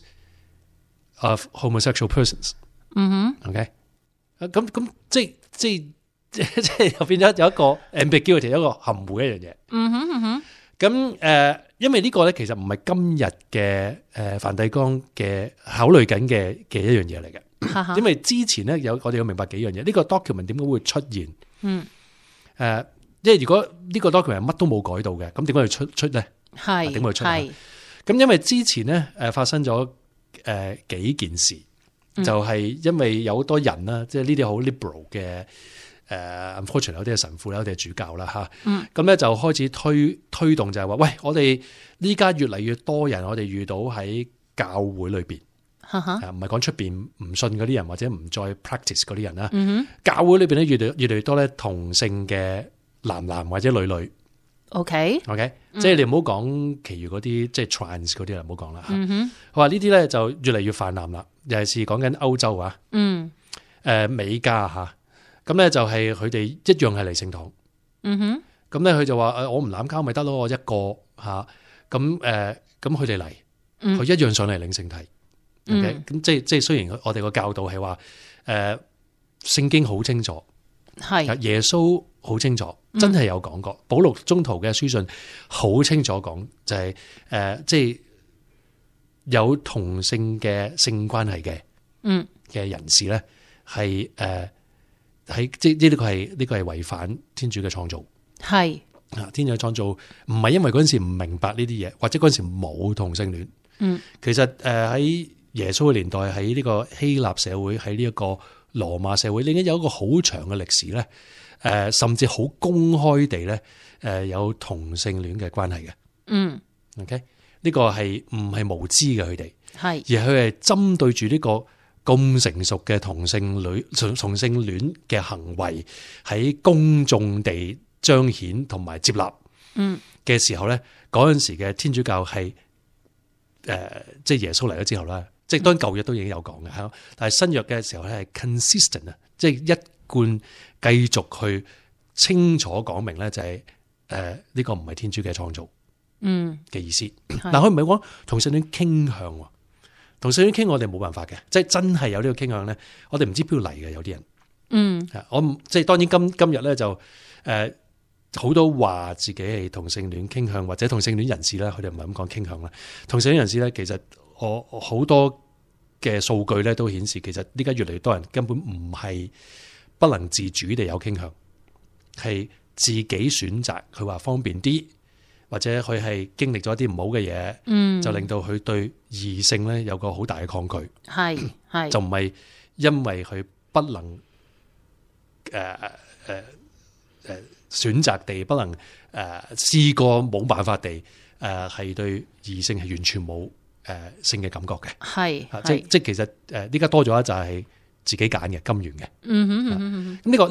of homosexual persons，OK， 咁即係又變咗有一個 ambiguity， 一個含糊一樣嘢，咁因為呢個咧其實唔係今日嘅梵蒂岡嘅考慮緊嘅一樣嘢嚟嘅，因為之前咧我哋要明白幾樣嘢，呢個 document 點解會出現，即係如果呢個 document 乜都冇改到嘅，咁點解要出咧？係點會出？係咁，因為之前咧發生咗幾件事，就係因為有好多人啦，即係呢啲好 liberal 嘅unfortunately 有啲係神父啦，有啲係主教啦嚇。咁咧就開始推動就係話，喂，我哋呢家越嚟越多人，我哋遇到喺教會裏邊，唔係講出邊唔信嗰啲人或者唔再 practice 嗰啲人啦。教會裏邊咧越嚟越多咧同性嘅。男或者女 ，OK， 即係你唔好講其餘嗰啲，即係 trans 嗰啲啦，唔好講啦。我話呢啲咧就越嚟越泛濫啦，尤其是講緊歐洲啊，美加吓，咁咧就係佢哋一樣係嚟聖堂，咁咧佢就話我唔濫交咪得咯，我一個吓，咁佢哋嚟，佢一樣上嚟領聖體，OK，咁即係雖然我哋個教導係話聖經好清楚。係耶穌好清楚，真係有講過。保祿宗徒嘅書信好清楚講，就係即係有同性嘅性關係嘅人士咧，係喺即係呢個係違反天主嘅創造。係天主嘅創造唔係因為嗰陣時唔明白呢啲嘢，或者嗰陣時冇同性戀。其實喺耶穌嘅年代，喺呢個希臘社會，喺呢一個羅馬社會，已經有一個好長嘅歷史咧，甚至好公開地咧，有同性戀嘅關係嘅。OK，呢個係唔係無知嘅佢哋，係而佢係針對住呢個咁成熟嘅同性戀嘅行為喺公眾地彰顯同埋接納嘅時候咧，嗰陣時嘅天主教係即係耶穌嚟咗之後啦，即係當然舊約都已經有講嘅，但係新約嘅時候咧係 consistent 啊，即係一貫繼續去清楚講明咧就係呢個唔係天主嘅創造嘅意思。嗱，佢唔係講同性戀傾向。同性戀傾我哋冇辦法嘅，即係真係有呢個傾向咧，我哋唔知邊度嚟嘅有啲人。我即係當然今日咧就好多話自己係同性戀傾向或者同性戀人士咧，佢哋唔係咁講傾向啦。同性戀人士咧，其實我好多嘅數據咧都顯示，其實呢家越嚟越多人根本唔係不能自主地有傾向，係自己選擇佢話方便啲。或者佢係經歷咗一啲唔好嘅嘢，就令到佢對異性咧有個好大嘅抗拒，係就唔係因為佢不能選擇地不能試過冇辦法地係對異性係完全冇性嘅感覺嘅，係即其實呢家多咗就係自己揀嘅甘願嘅，咁呢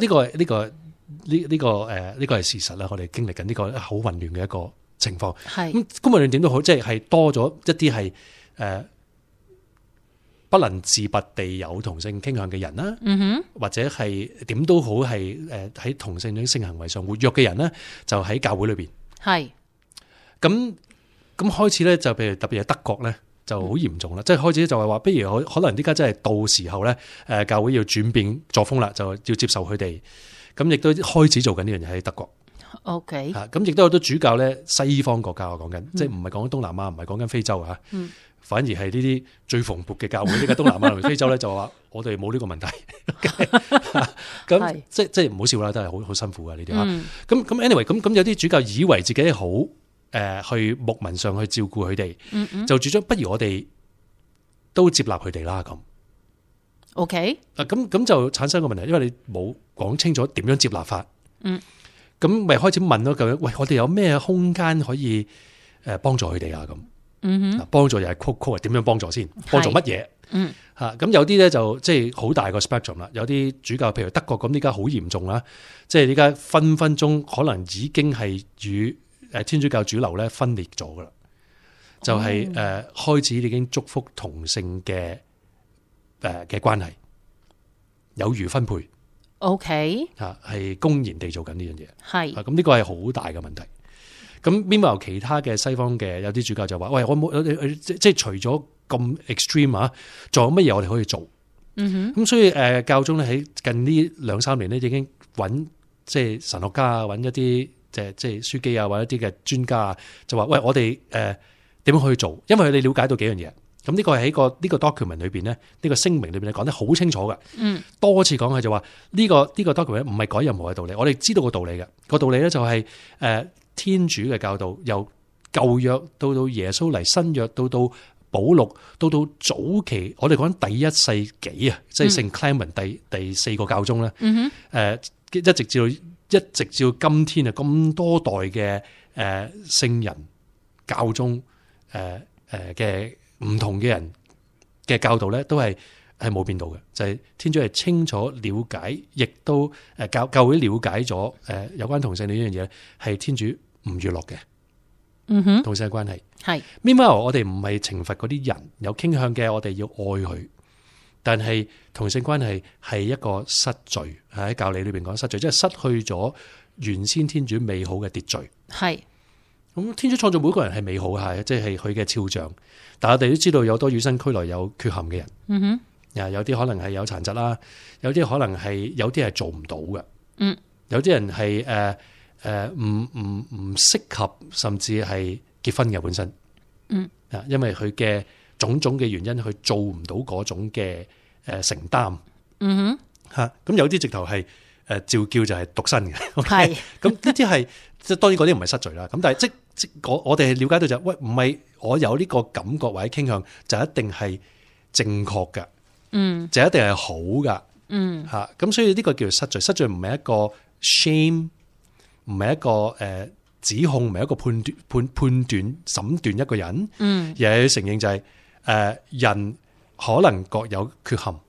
個係事實啦，我哋經歷緊呢個好混亂嘅一個情況，係咁公民論點都好，即係多咗一啲係不能自拔地有同性傾向嘅人啦，或者係點都好係喺同性戀性行為上活躍嘅人咧，就喺教會裏邊係咁開始咧，就譬如特別係德國咧就好嚴重啦，即係開始就係話，不如可能呢家真係到時候咧，教會要轉變作風啦，就要接受佢哋，咁亦都開始做緊呢樣嘢喺德國。OK， 咁亦都有好多主教咧，西方國家我講緊，即係唔係講緊東南亞，唔係講緊非洲啊，反而係呢啲最蓬勃嘅教會，呢個東南亞同非洲咧就話我哋冇呢個問題，咁即係唔好笑啦，都係好辛苦噶呢啲啊。咁 anyway， 咁有啲主教以為自己好去牧民上去照顧佢哋，就主張不如我哋都接納佢哋啦咁。OK， 咁就產生個問題，因為你冇講清楚點樣接納法。咁咪開始問咯，究竟喂，我哋有咩空間可以幫助佢哋啊？咁，幫助又係曲點樣幫助先？幫助乜嘢？咁有啲咧就即係好大個 spectrum 啦。有啲主教譬如德國咁，呢家好嚴重啦，即係呢家分分鐘可能已經係與天主教主流咧分裂咗噶啦，就係開始已經祝福同性嘅關係，有如分配。OK， 係公然地做緊呢樣嘢，係咁呢個係好大嘅問題。咁邊有其他嘅西方嘅有啲主教就話：喂，我冇即係除咗咁 extreme 啊，仲有乜嘢我哋可以做？咁所以教宗咧喺近呢2-3年咧已經揾即係神學家啊，揾一啲即係書記啊，或者一啲嘅專家啊，就話：喂，我哋點樣去做？因為佢哋了解到幾樣嘢。咁呢個係喺呢個 document 裏邊咧，呢個聲明裏邊咧講得好清楚嘅。多次講佢就話呢個 document 唔係改任何嘅道理，我哋知道個道理嘅。個道理咧就係天主嘅教導，由舊約到耶穌嚟，新約到保祿，到早期我哋講第1世紀啊，即係聖 Clement 第4個教宗咧。一直至到今天啊，咁多代嘅聖人教宗嘅唔同嘅人嘅教導咧，都係冇變到嘅，就係天主係清楚了解，亦都教會了解咗有關同性戀呢樣嘢係天主唔悅樂嘅。同性嘅關係係 meanwhile 我哋唔係懲罰嗰啲人有傾向嘅，我哋要愛佢，但係同性關係係一個失序，喺教理裏邊講失序，即係失去咗原先天主美好嘅秩序。係咁，天主創造每個人係美好嘅，即係佢嘅肖像。但係我哋都知道有好多與生俱來有缺陷嘅人，有啲可能係有殘疾啦，有啲可能係有啲係做唔到嘅，有啲人係唔適合，甚至係結婚嘅本身，因為佢嘅種種嘅原因，佢做唔到嗰種嘅承擔，咁有啲直頭係召叫就係獨身嘅，係咁呢啲係即係當然嗰啲唔係失罪啦，咁但係即我哋係了解到就喂，唔係我有呢個感覺或者傾向就一定係正確噶，就一定係好噶，咁所以呢個叫做失罪。失罪唔係一個 shame， 唔係一個指控，唔係一個判斷審斷一個人，而係承認就係人可能各有缺陷，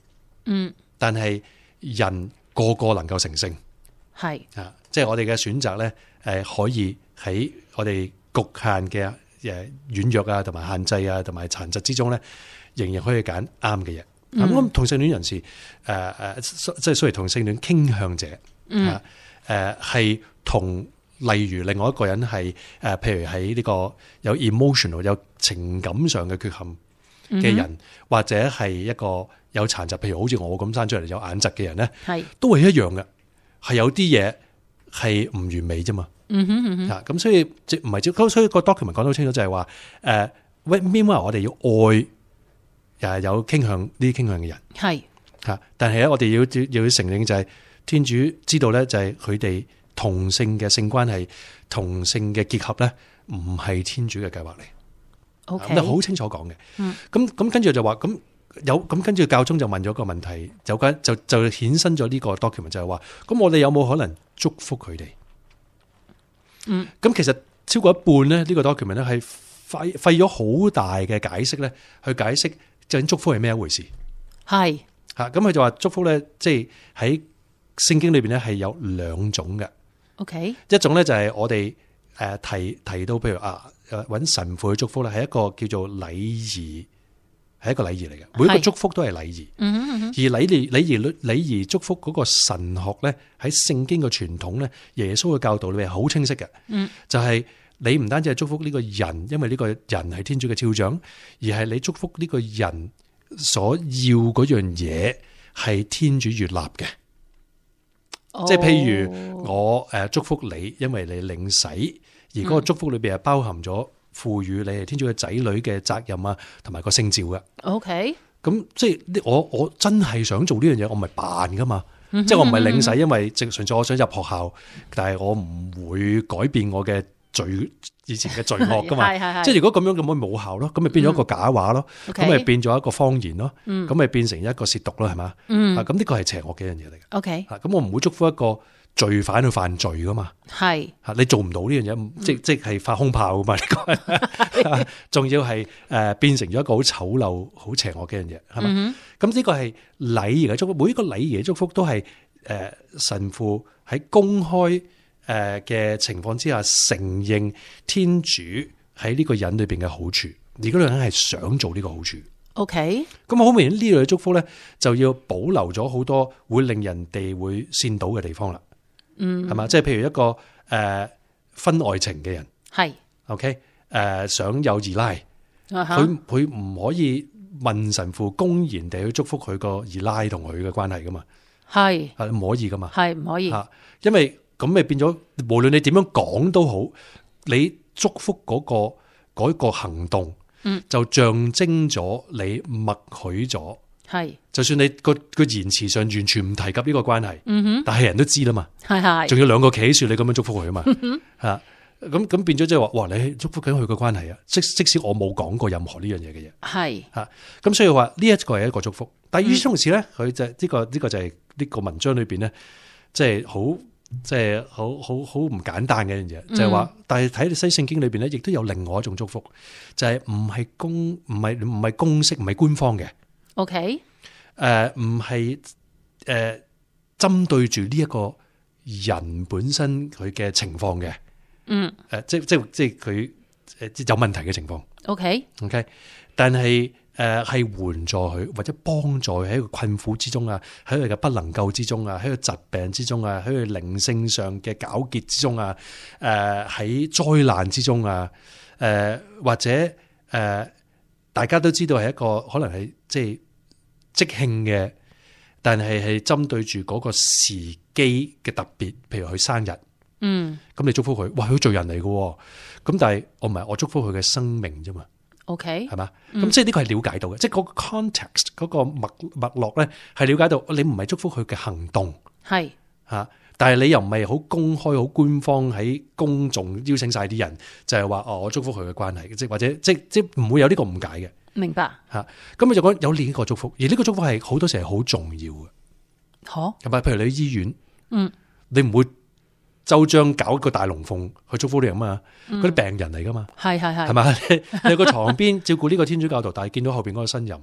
但係人個個能夠成聖係啊，即係我哋嘅選擇咧，可以喺我哋局限嘅軟弱啊，同埋限制啊，同埋殘疾之中咧，仍然可以揀啱嘅嘢。咁同性戀人士即係所謂同性戀傾向者係同例如另外一個人係譬如喺呢個有 emotional 有情感上嘅缺陷嘅人，或者係一個有殘疾，譬如好似我咁生出嚟有眼疾嘅人咧，係都係一樣嘅，係有啲嘢係唔完美啫嘛。咁所以即唔係即，所以個 document 講得好清楚，就係話meanwhile 我哋要愛有傾向呢啲傾向嘅人，係但係咧我哋要承認就係天主知道咧，就係佢哋同性嘅性關係、同性嘅結合咧，唔係天主嘅計劃嚟。咁好清楚講嘅。咁跟住就話咁跟住教宗就問咗個問題，就衍生咗呢個 document 就係話，咁我哋有冇可能祝福佢哋？咁其實超過一半咧，呢個 document 咧係費咗好大嘅解釋咧，去解釋究竟祝福係咩一回事。係咁佢就話祝福咧，即係喺聖經裏邊咧係有兩種嘅。OK， 一種咧就係我哋提到，譬如揾神父去祝福咧，係一個叫做禮儀，係一個禮儀嚟嘅。每一個祝福都係禮儀。而禮儀祝福嗰個神學咧，喺聖經嘅傳統咧，耶穌嘅教導裏邊係好清晰嘅。就係你唔單止係祝福呢個人，因為呢個人係天主嘅肖像，而係你祝福呢個人所要嗰樣嘢係天主悅納嘅。即係譬如我祝福你，因為你領洗，而嗰個祝福裏邊係包含咗賦予你係天主嘅仔女嘅責任啊，同埋個聖召嘅。OK，咁即係我真係想做呢樣嘢，我咪辦噶嘛。即係我唔係領洗，因為純粹我想入學校，但係我唔會改變我嘅以前嘅罪惡噶嘛。即係如果咁樣咁咪冇效咯，咁咪變咗一個假話咯，咁咪變咗一個謊言咯，咁咪變成一個褻瀆咯，係嘛？咁呢個係邪惡嘅一樣嘢嚟嘅。OK，咁我唔會祝福一個罪犯去犯罪噶嘛。係你做唔到呢樣嘢，即係發空炮噶嘛？呢個仲要係變成咗一個好醜陋、好邪惡嘅一樣嘢，係嘛？咁呢個係禮儀嘅祝福，每一個禮儀嘅祝福都係神父喺公開嘅情況之下，承認天主喺呢個人裏邊嘅好處，而嗰個人係想做呢個好處。OK， 咁好明顯呢類嘅祝福咧，就要保留咗好多會令人哋會跣到嘅地方啦。係嘛？即係譬如一個婚外情嘅人，係 OK， 想有二奶，佢唔可以問神父公然地去祝福佢個二奶同佢嘅關係噶嘛？係唔可以噶嘛？係唔可以因為咁咪變咗，無論你點樣講都好，你祝福嗰個行動，就象徵咗你默許咗。係，就算你個言辭上完全唔提及呢個關係，但係人都知啦嘛。係，仲要兩個企喺樹，你咁樣祝福佢啊嘛。吓，咁變咗即係話，哇！你祝福緊佢嘅關係啊，即使我冇講過任何呢樣嘢嘅嘢。係吓，咁所以話呢一個係一個祝福。但係與此同時咧，佢就呢個就係呢個文章裏邊咧，即係好唔簡單嘅一樣嘢，就係話，但係睇西聖經裏邊咧，亦都有另外一種祝福，就係唔係公式，唔係官方嘅。OK， 唔係針對住呢一個人本身佢嘅情況嘅，即係佢有問題嘅情況。OK， 但係係援助佢或者幫助佢喺個困苦之中啊，喺佢嘅不能救之中啊，喺佢疾病之中啊，喺佢靈性上嘅糾結之中啊，喺災難之中啊，或者大家都知道係一個可能係即興嘅，但係針對住嗰個時機嘅特別，譬如佢生日，咁你祝福佢，哇，佢罪人嚟嘅，咁但係我祝福佢嘅生命啫嘛。OK， 係嘛？咁即係呢個係了解到嘅，即係嗰個 context 嗰個脈絡咧，係了解到你唔係祝福佢嘅行動，係吓，但係你又唔係好公開、好官方喺公眾邀請晒啲人，就係話我祝福佢嘅關係，即係或者即唔會有呢個誤解嘅。明白吓，咁你就講有另一個祝福，而呢個祝福係好多時係好重要嘅。好，係咪？譬如你去醫院，你唔會周章搞一個大龍鳳去祝福你啊嘛？嗰啲病人嚟噶嘛？係，係嘛？你喺個床邊照顧呢個天主教徒，但係見到後邊嗰個新人，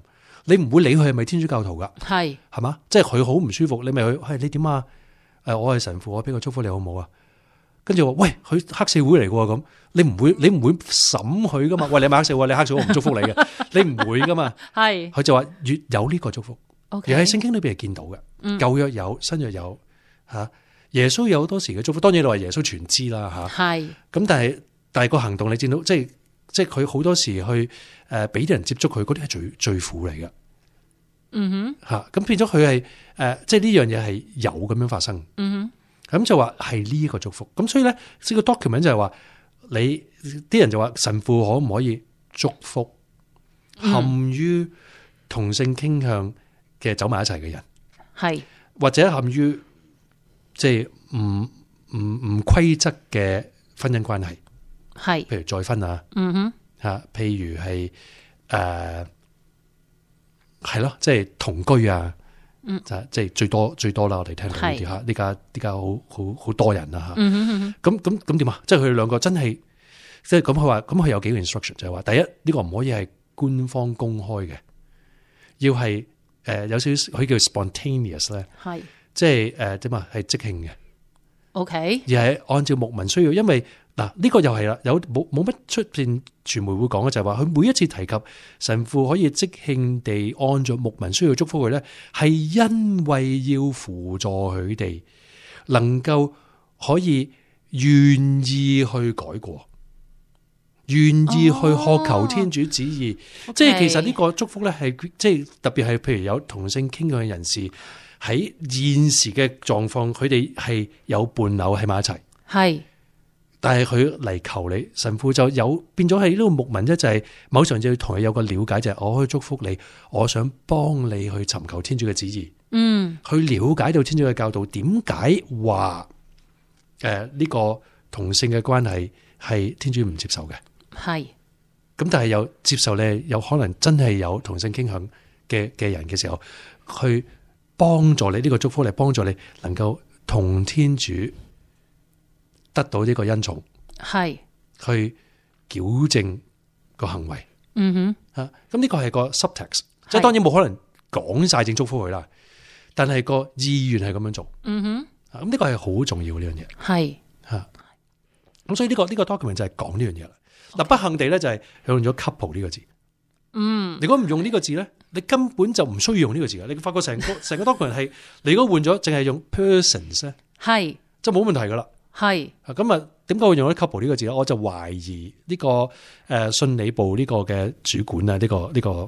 你唔會理佢係咪天主教徒噶， 係嘛？即係佢好唔舒服，你咪去，係你點啊？我係神父，我俾個祝福你好唔好啊？跟住話喂，佢黑社會嚟噶咁，你唔會審佢噶嘛？喂，你係黑社會，你黑社會我唔祝福你嘅，你唔會噶嘛？係佢就話越有呢個祝福，而喺聖經裏邊係見到嘅，舊約有，新約有吓。耶穌有好多時嘅祝福，當然你話耶穌全知啦吓。係咁，但係個行動你見到，即係佢好多時去俾啲人接觸佢，嗰啲係罪婦嚟嘅。吓咁變咗佢係即係呢樣嘢係有咁樣發生。咁就話係呢一個祝福。咁所以咧，呢個 document 就係話你啲人就話神父可唔可以祝福陷於同性傾向嘅走埋一齊嘅人，係或者陷於即係唔規則嘅婚姻關係，係譬如再婚啊，譬如係係咯，即係同居啊，即係最多啦，我哋聽到呢啲吓，呢家好多人啦吓，咁點啊？即係佢哋兩個真係即係咁，佢話咁佢有幾個 instruction 就係話，第一呢個唔可以係官方公開嘅，要係有少少佢叫 spontaneous 咧，係即係點啊？係即興嘅。OK， 而係按照牧民需要，因為嗱呢個又係啦，有冇乜出邊傳媒會講嘅就係話，佢每一次提及神父可以即興地按照牧民需要祝福佢咧，係因為要輔助佢哋能夠可以願意去改過，願意去渴求天主旨意，即係其實呢個祝福咧係即係特別係譬如有同性傾向嘅人士。喺現時嘅狀況，佢哋係有伴侶喺埋一齊，係，但係佢嚟求你，神父就有變咗係呢個牧民咧，就係某程度要同佢有個了解，就係我可以祝福你，我想幫你去尋求天主嘅旨意，去了解到天主嘅教導，點解話呢個同性嘅關係係天主唔接受嘅，係，咁但係又接受你，有可能真係有同性傾向嘅人嘅時候，去幫助你呢個祝福嚟幫助你能夠同天主得到呢個恩寵，係去矯正個行為。咁呢個係個 subtext， 即係當然冇可能講晒正祝福佢啦，但係個意願係咁樣做。咁呢個係好重要呢樣嘢。係咁所以呢個 document 就係講呢樣嘢啦。嗱，不幸地咧就係用咗 couple 呢個字。如果唔用呢個字咧，你根本就唔需要用呢個字嘅。你發覺成個 document 係，你如果換咗淨係用 persons 咧，係就冇問題噶啦。係咁啊，點解會用咗 couple 呢個字咧？我就懷疑呢個信理部呢個嘅主管啊，呢個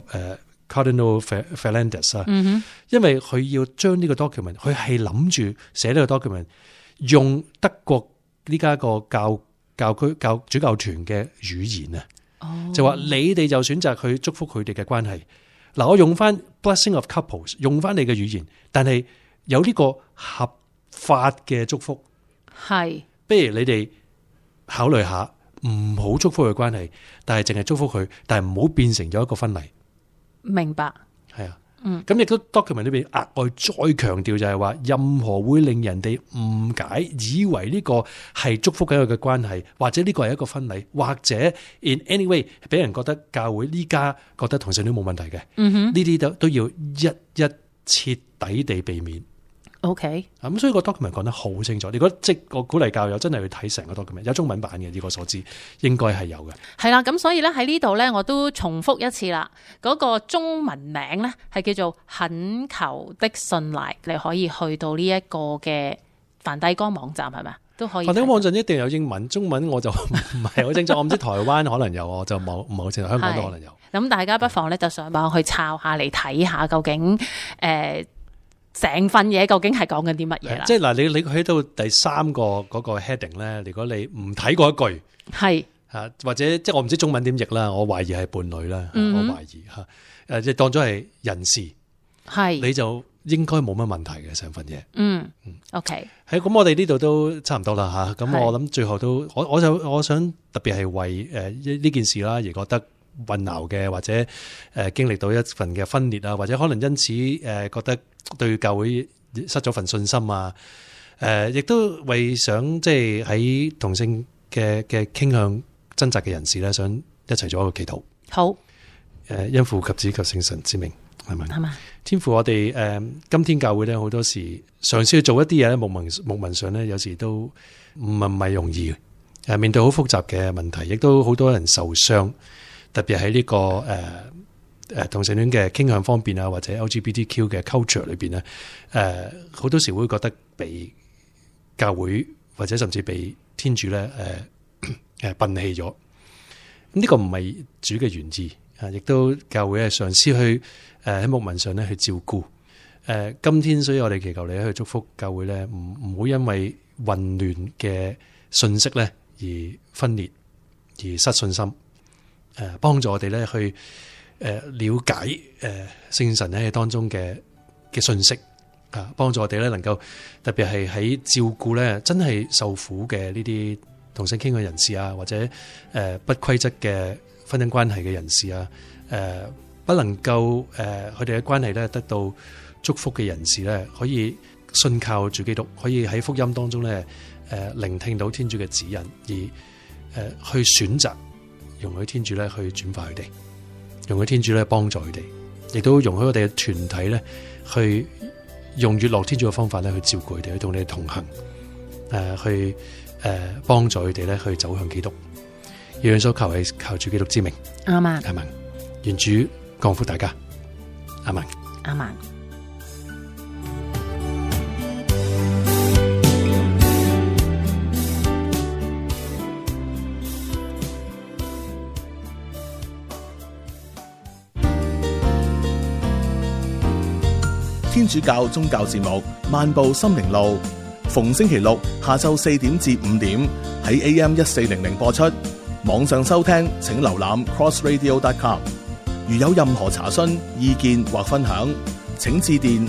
Cardinal Fernandez 啊，因為佢要將呢個 document，佢係諗住寫呢個 document 用德國呢家個主教團嘅語言啊。就話你哋就選擇去祝福佢哋嘅關係。嗱，我用翻 blessing of couples， 用翻你嘅語言，但係有呢個合法嘅祝福。係，不如你哋考慮下，唔好祝福佢關係，但係淨係祝福佢，但係唔好變成咗一個婚禮。明白。係啊。咁亦都 document 裏邊額外再強調就係話，任何會令人哋誤解，以為呢個係祝福緊佢嘅關係，或者呢個係一個婚禮，或者 in any way 俾人覺得教會呢家覺得同性戀冇問題嘅，呢啲都要一徹底地避免。OK，咁所以個 document 講得好清楚。如果即我鼓勵教友真係去睇成個 document， 有中文版嘅，以我所知應該係有嘅。係啦，咁所以咧喺呢度咧，我都重複一次啦。嗰個中文名咧係叫做懇求的信賴，你可以去到呢一個嘅梵蒂岡網站係咪？都可以。梵蒂岡網站一定有英文，中文我就唔係好清楚。我唔知台灣可能有，我就唔係好清楚。香港都可能有。咁大家不妨咧就上網去抄下嚟睇下，究竟成份嘢究竟係講緊啲乜嘢啦？即係嗱，你去到第3個嗰個 heading 咧，如果你唔睇嗰一句，係嚇或者即係我唔知中文點譯啦，我懷疑係伴侶啦，我懷疑嚇即係當咗係人士，係你就應該冇乜問題嘅成份嘢。OK，係咁，我哋呢度都差唔多啦嚇。咁我諗最後都我想特別係為呢件事啦而覺得混淆嘅，或者經歷到一份嘅分裂啊，或者可能因此覺得對教會失咗份信心啊，亦都為想即係喺同性嘅傾向掙扎嘅人士咧，想一齊做一個祈禱。好，因父及子及聖神之名， 係咪？ 係嘛？ 天父，我哋今天教會咧好多時嘗試去做一啲嘢咧，牧民上咧有時都唔係容易嘅。面對好複雜嘅問題，亦都好多人受傷，特別喺呢個同性戀嘅傾向方面啊，或者 LGBTQ 嘅 culture 裏邊咧，好多時會覺得被教會或者甚至被天主咧擯棄咗。呢個唔係主嘅原意啊，亦都教會係嘗試去喺牧民上咧去照顧。今天所以我哋祈求你去祝福教會咧，唔會因為混亂嘅信息咧而分裂而失信心。幫助我哋咧去了解聖神喺當中嘅信息啊，幫助我哋咧能夠特別係喺照顧咧真係受苦嘅呢啲同性傾向人士啊，或者不規則嘅婚姻關係嘅人士啊，不能夠佢哋嘅關係咧得到祝福嘅人士咧，可以信靠主基督，可以喺福音當中咧聆聽到天主嘅指引，而去選擇容許天主咧去轉化佢哋，容許天主咧幫助佢哋，亦都容許我哋嘅團體咧去用悅樂天主嘅方法咧去照顧佢哋，去同你哋同行，去幫助佢哋咧去走向基督。以上所求係靠主基督之名， 阿們， 阿們，願主降福大家，阿們， 阿們。 天主教宗教節目《漫步心靈路》，逢星期六下晝4點至5點喺 AM1400 播出。網上收聽請瀏覽 crossradio.com。如有任何查詢、意見或分享，請致電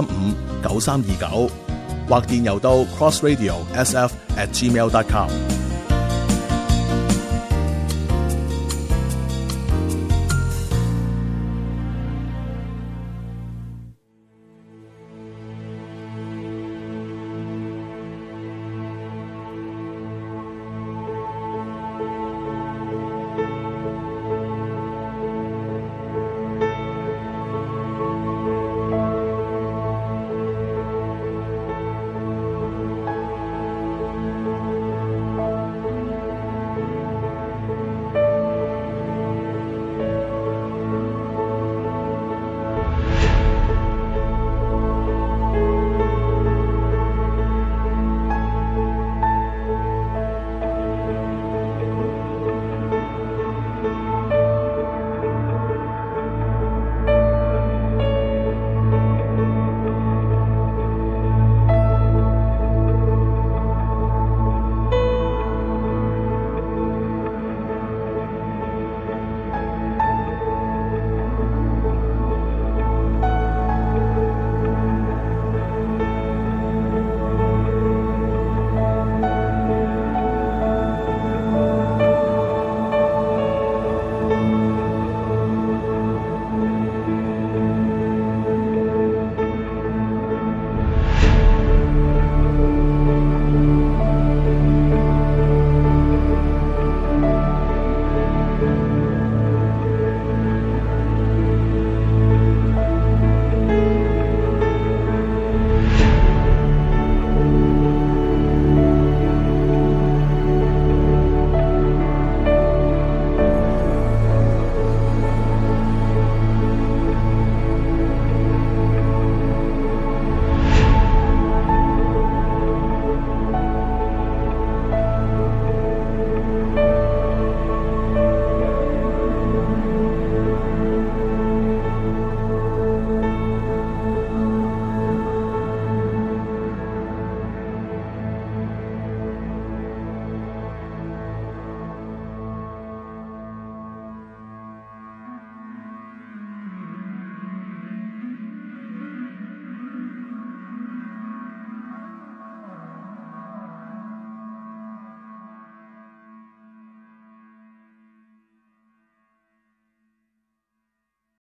415-335-9329，或電郵到 crossradio.sf@gmail.com。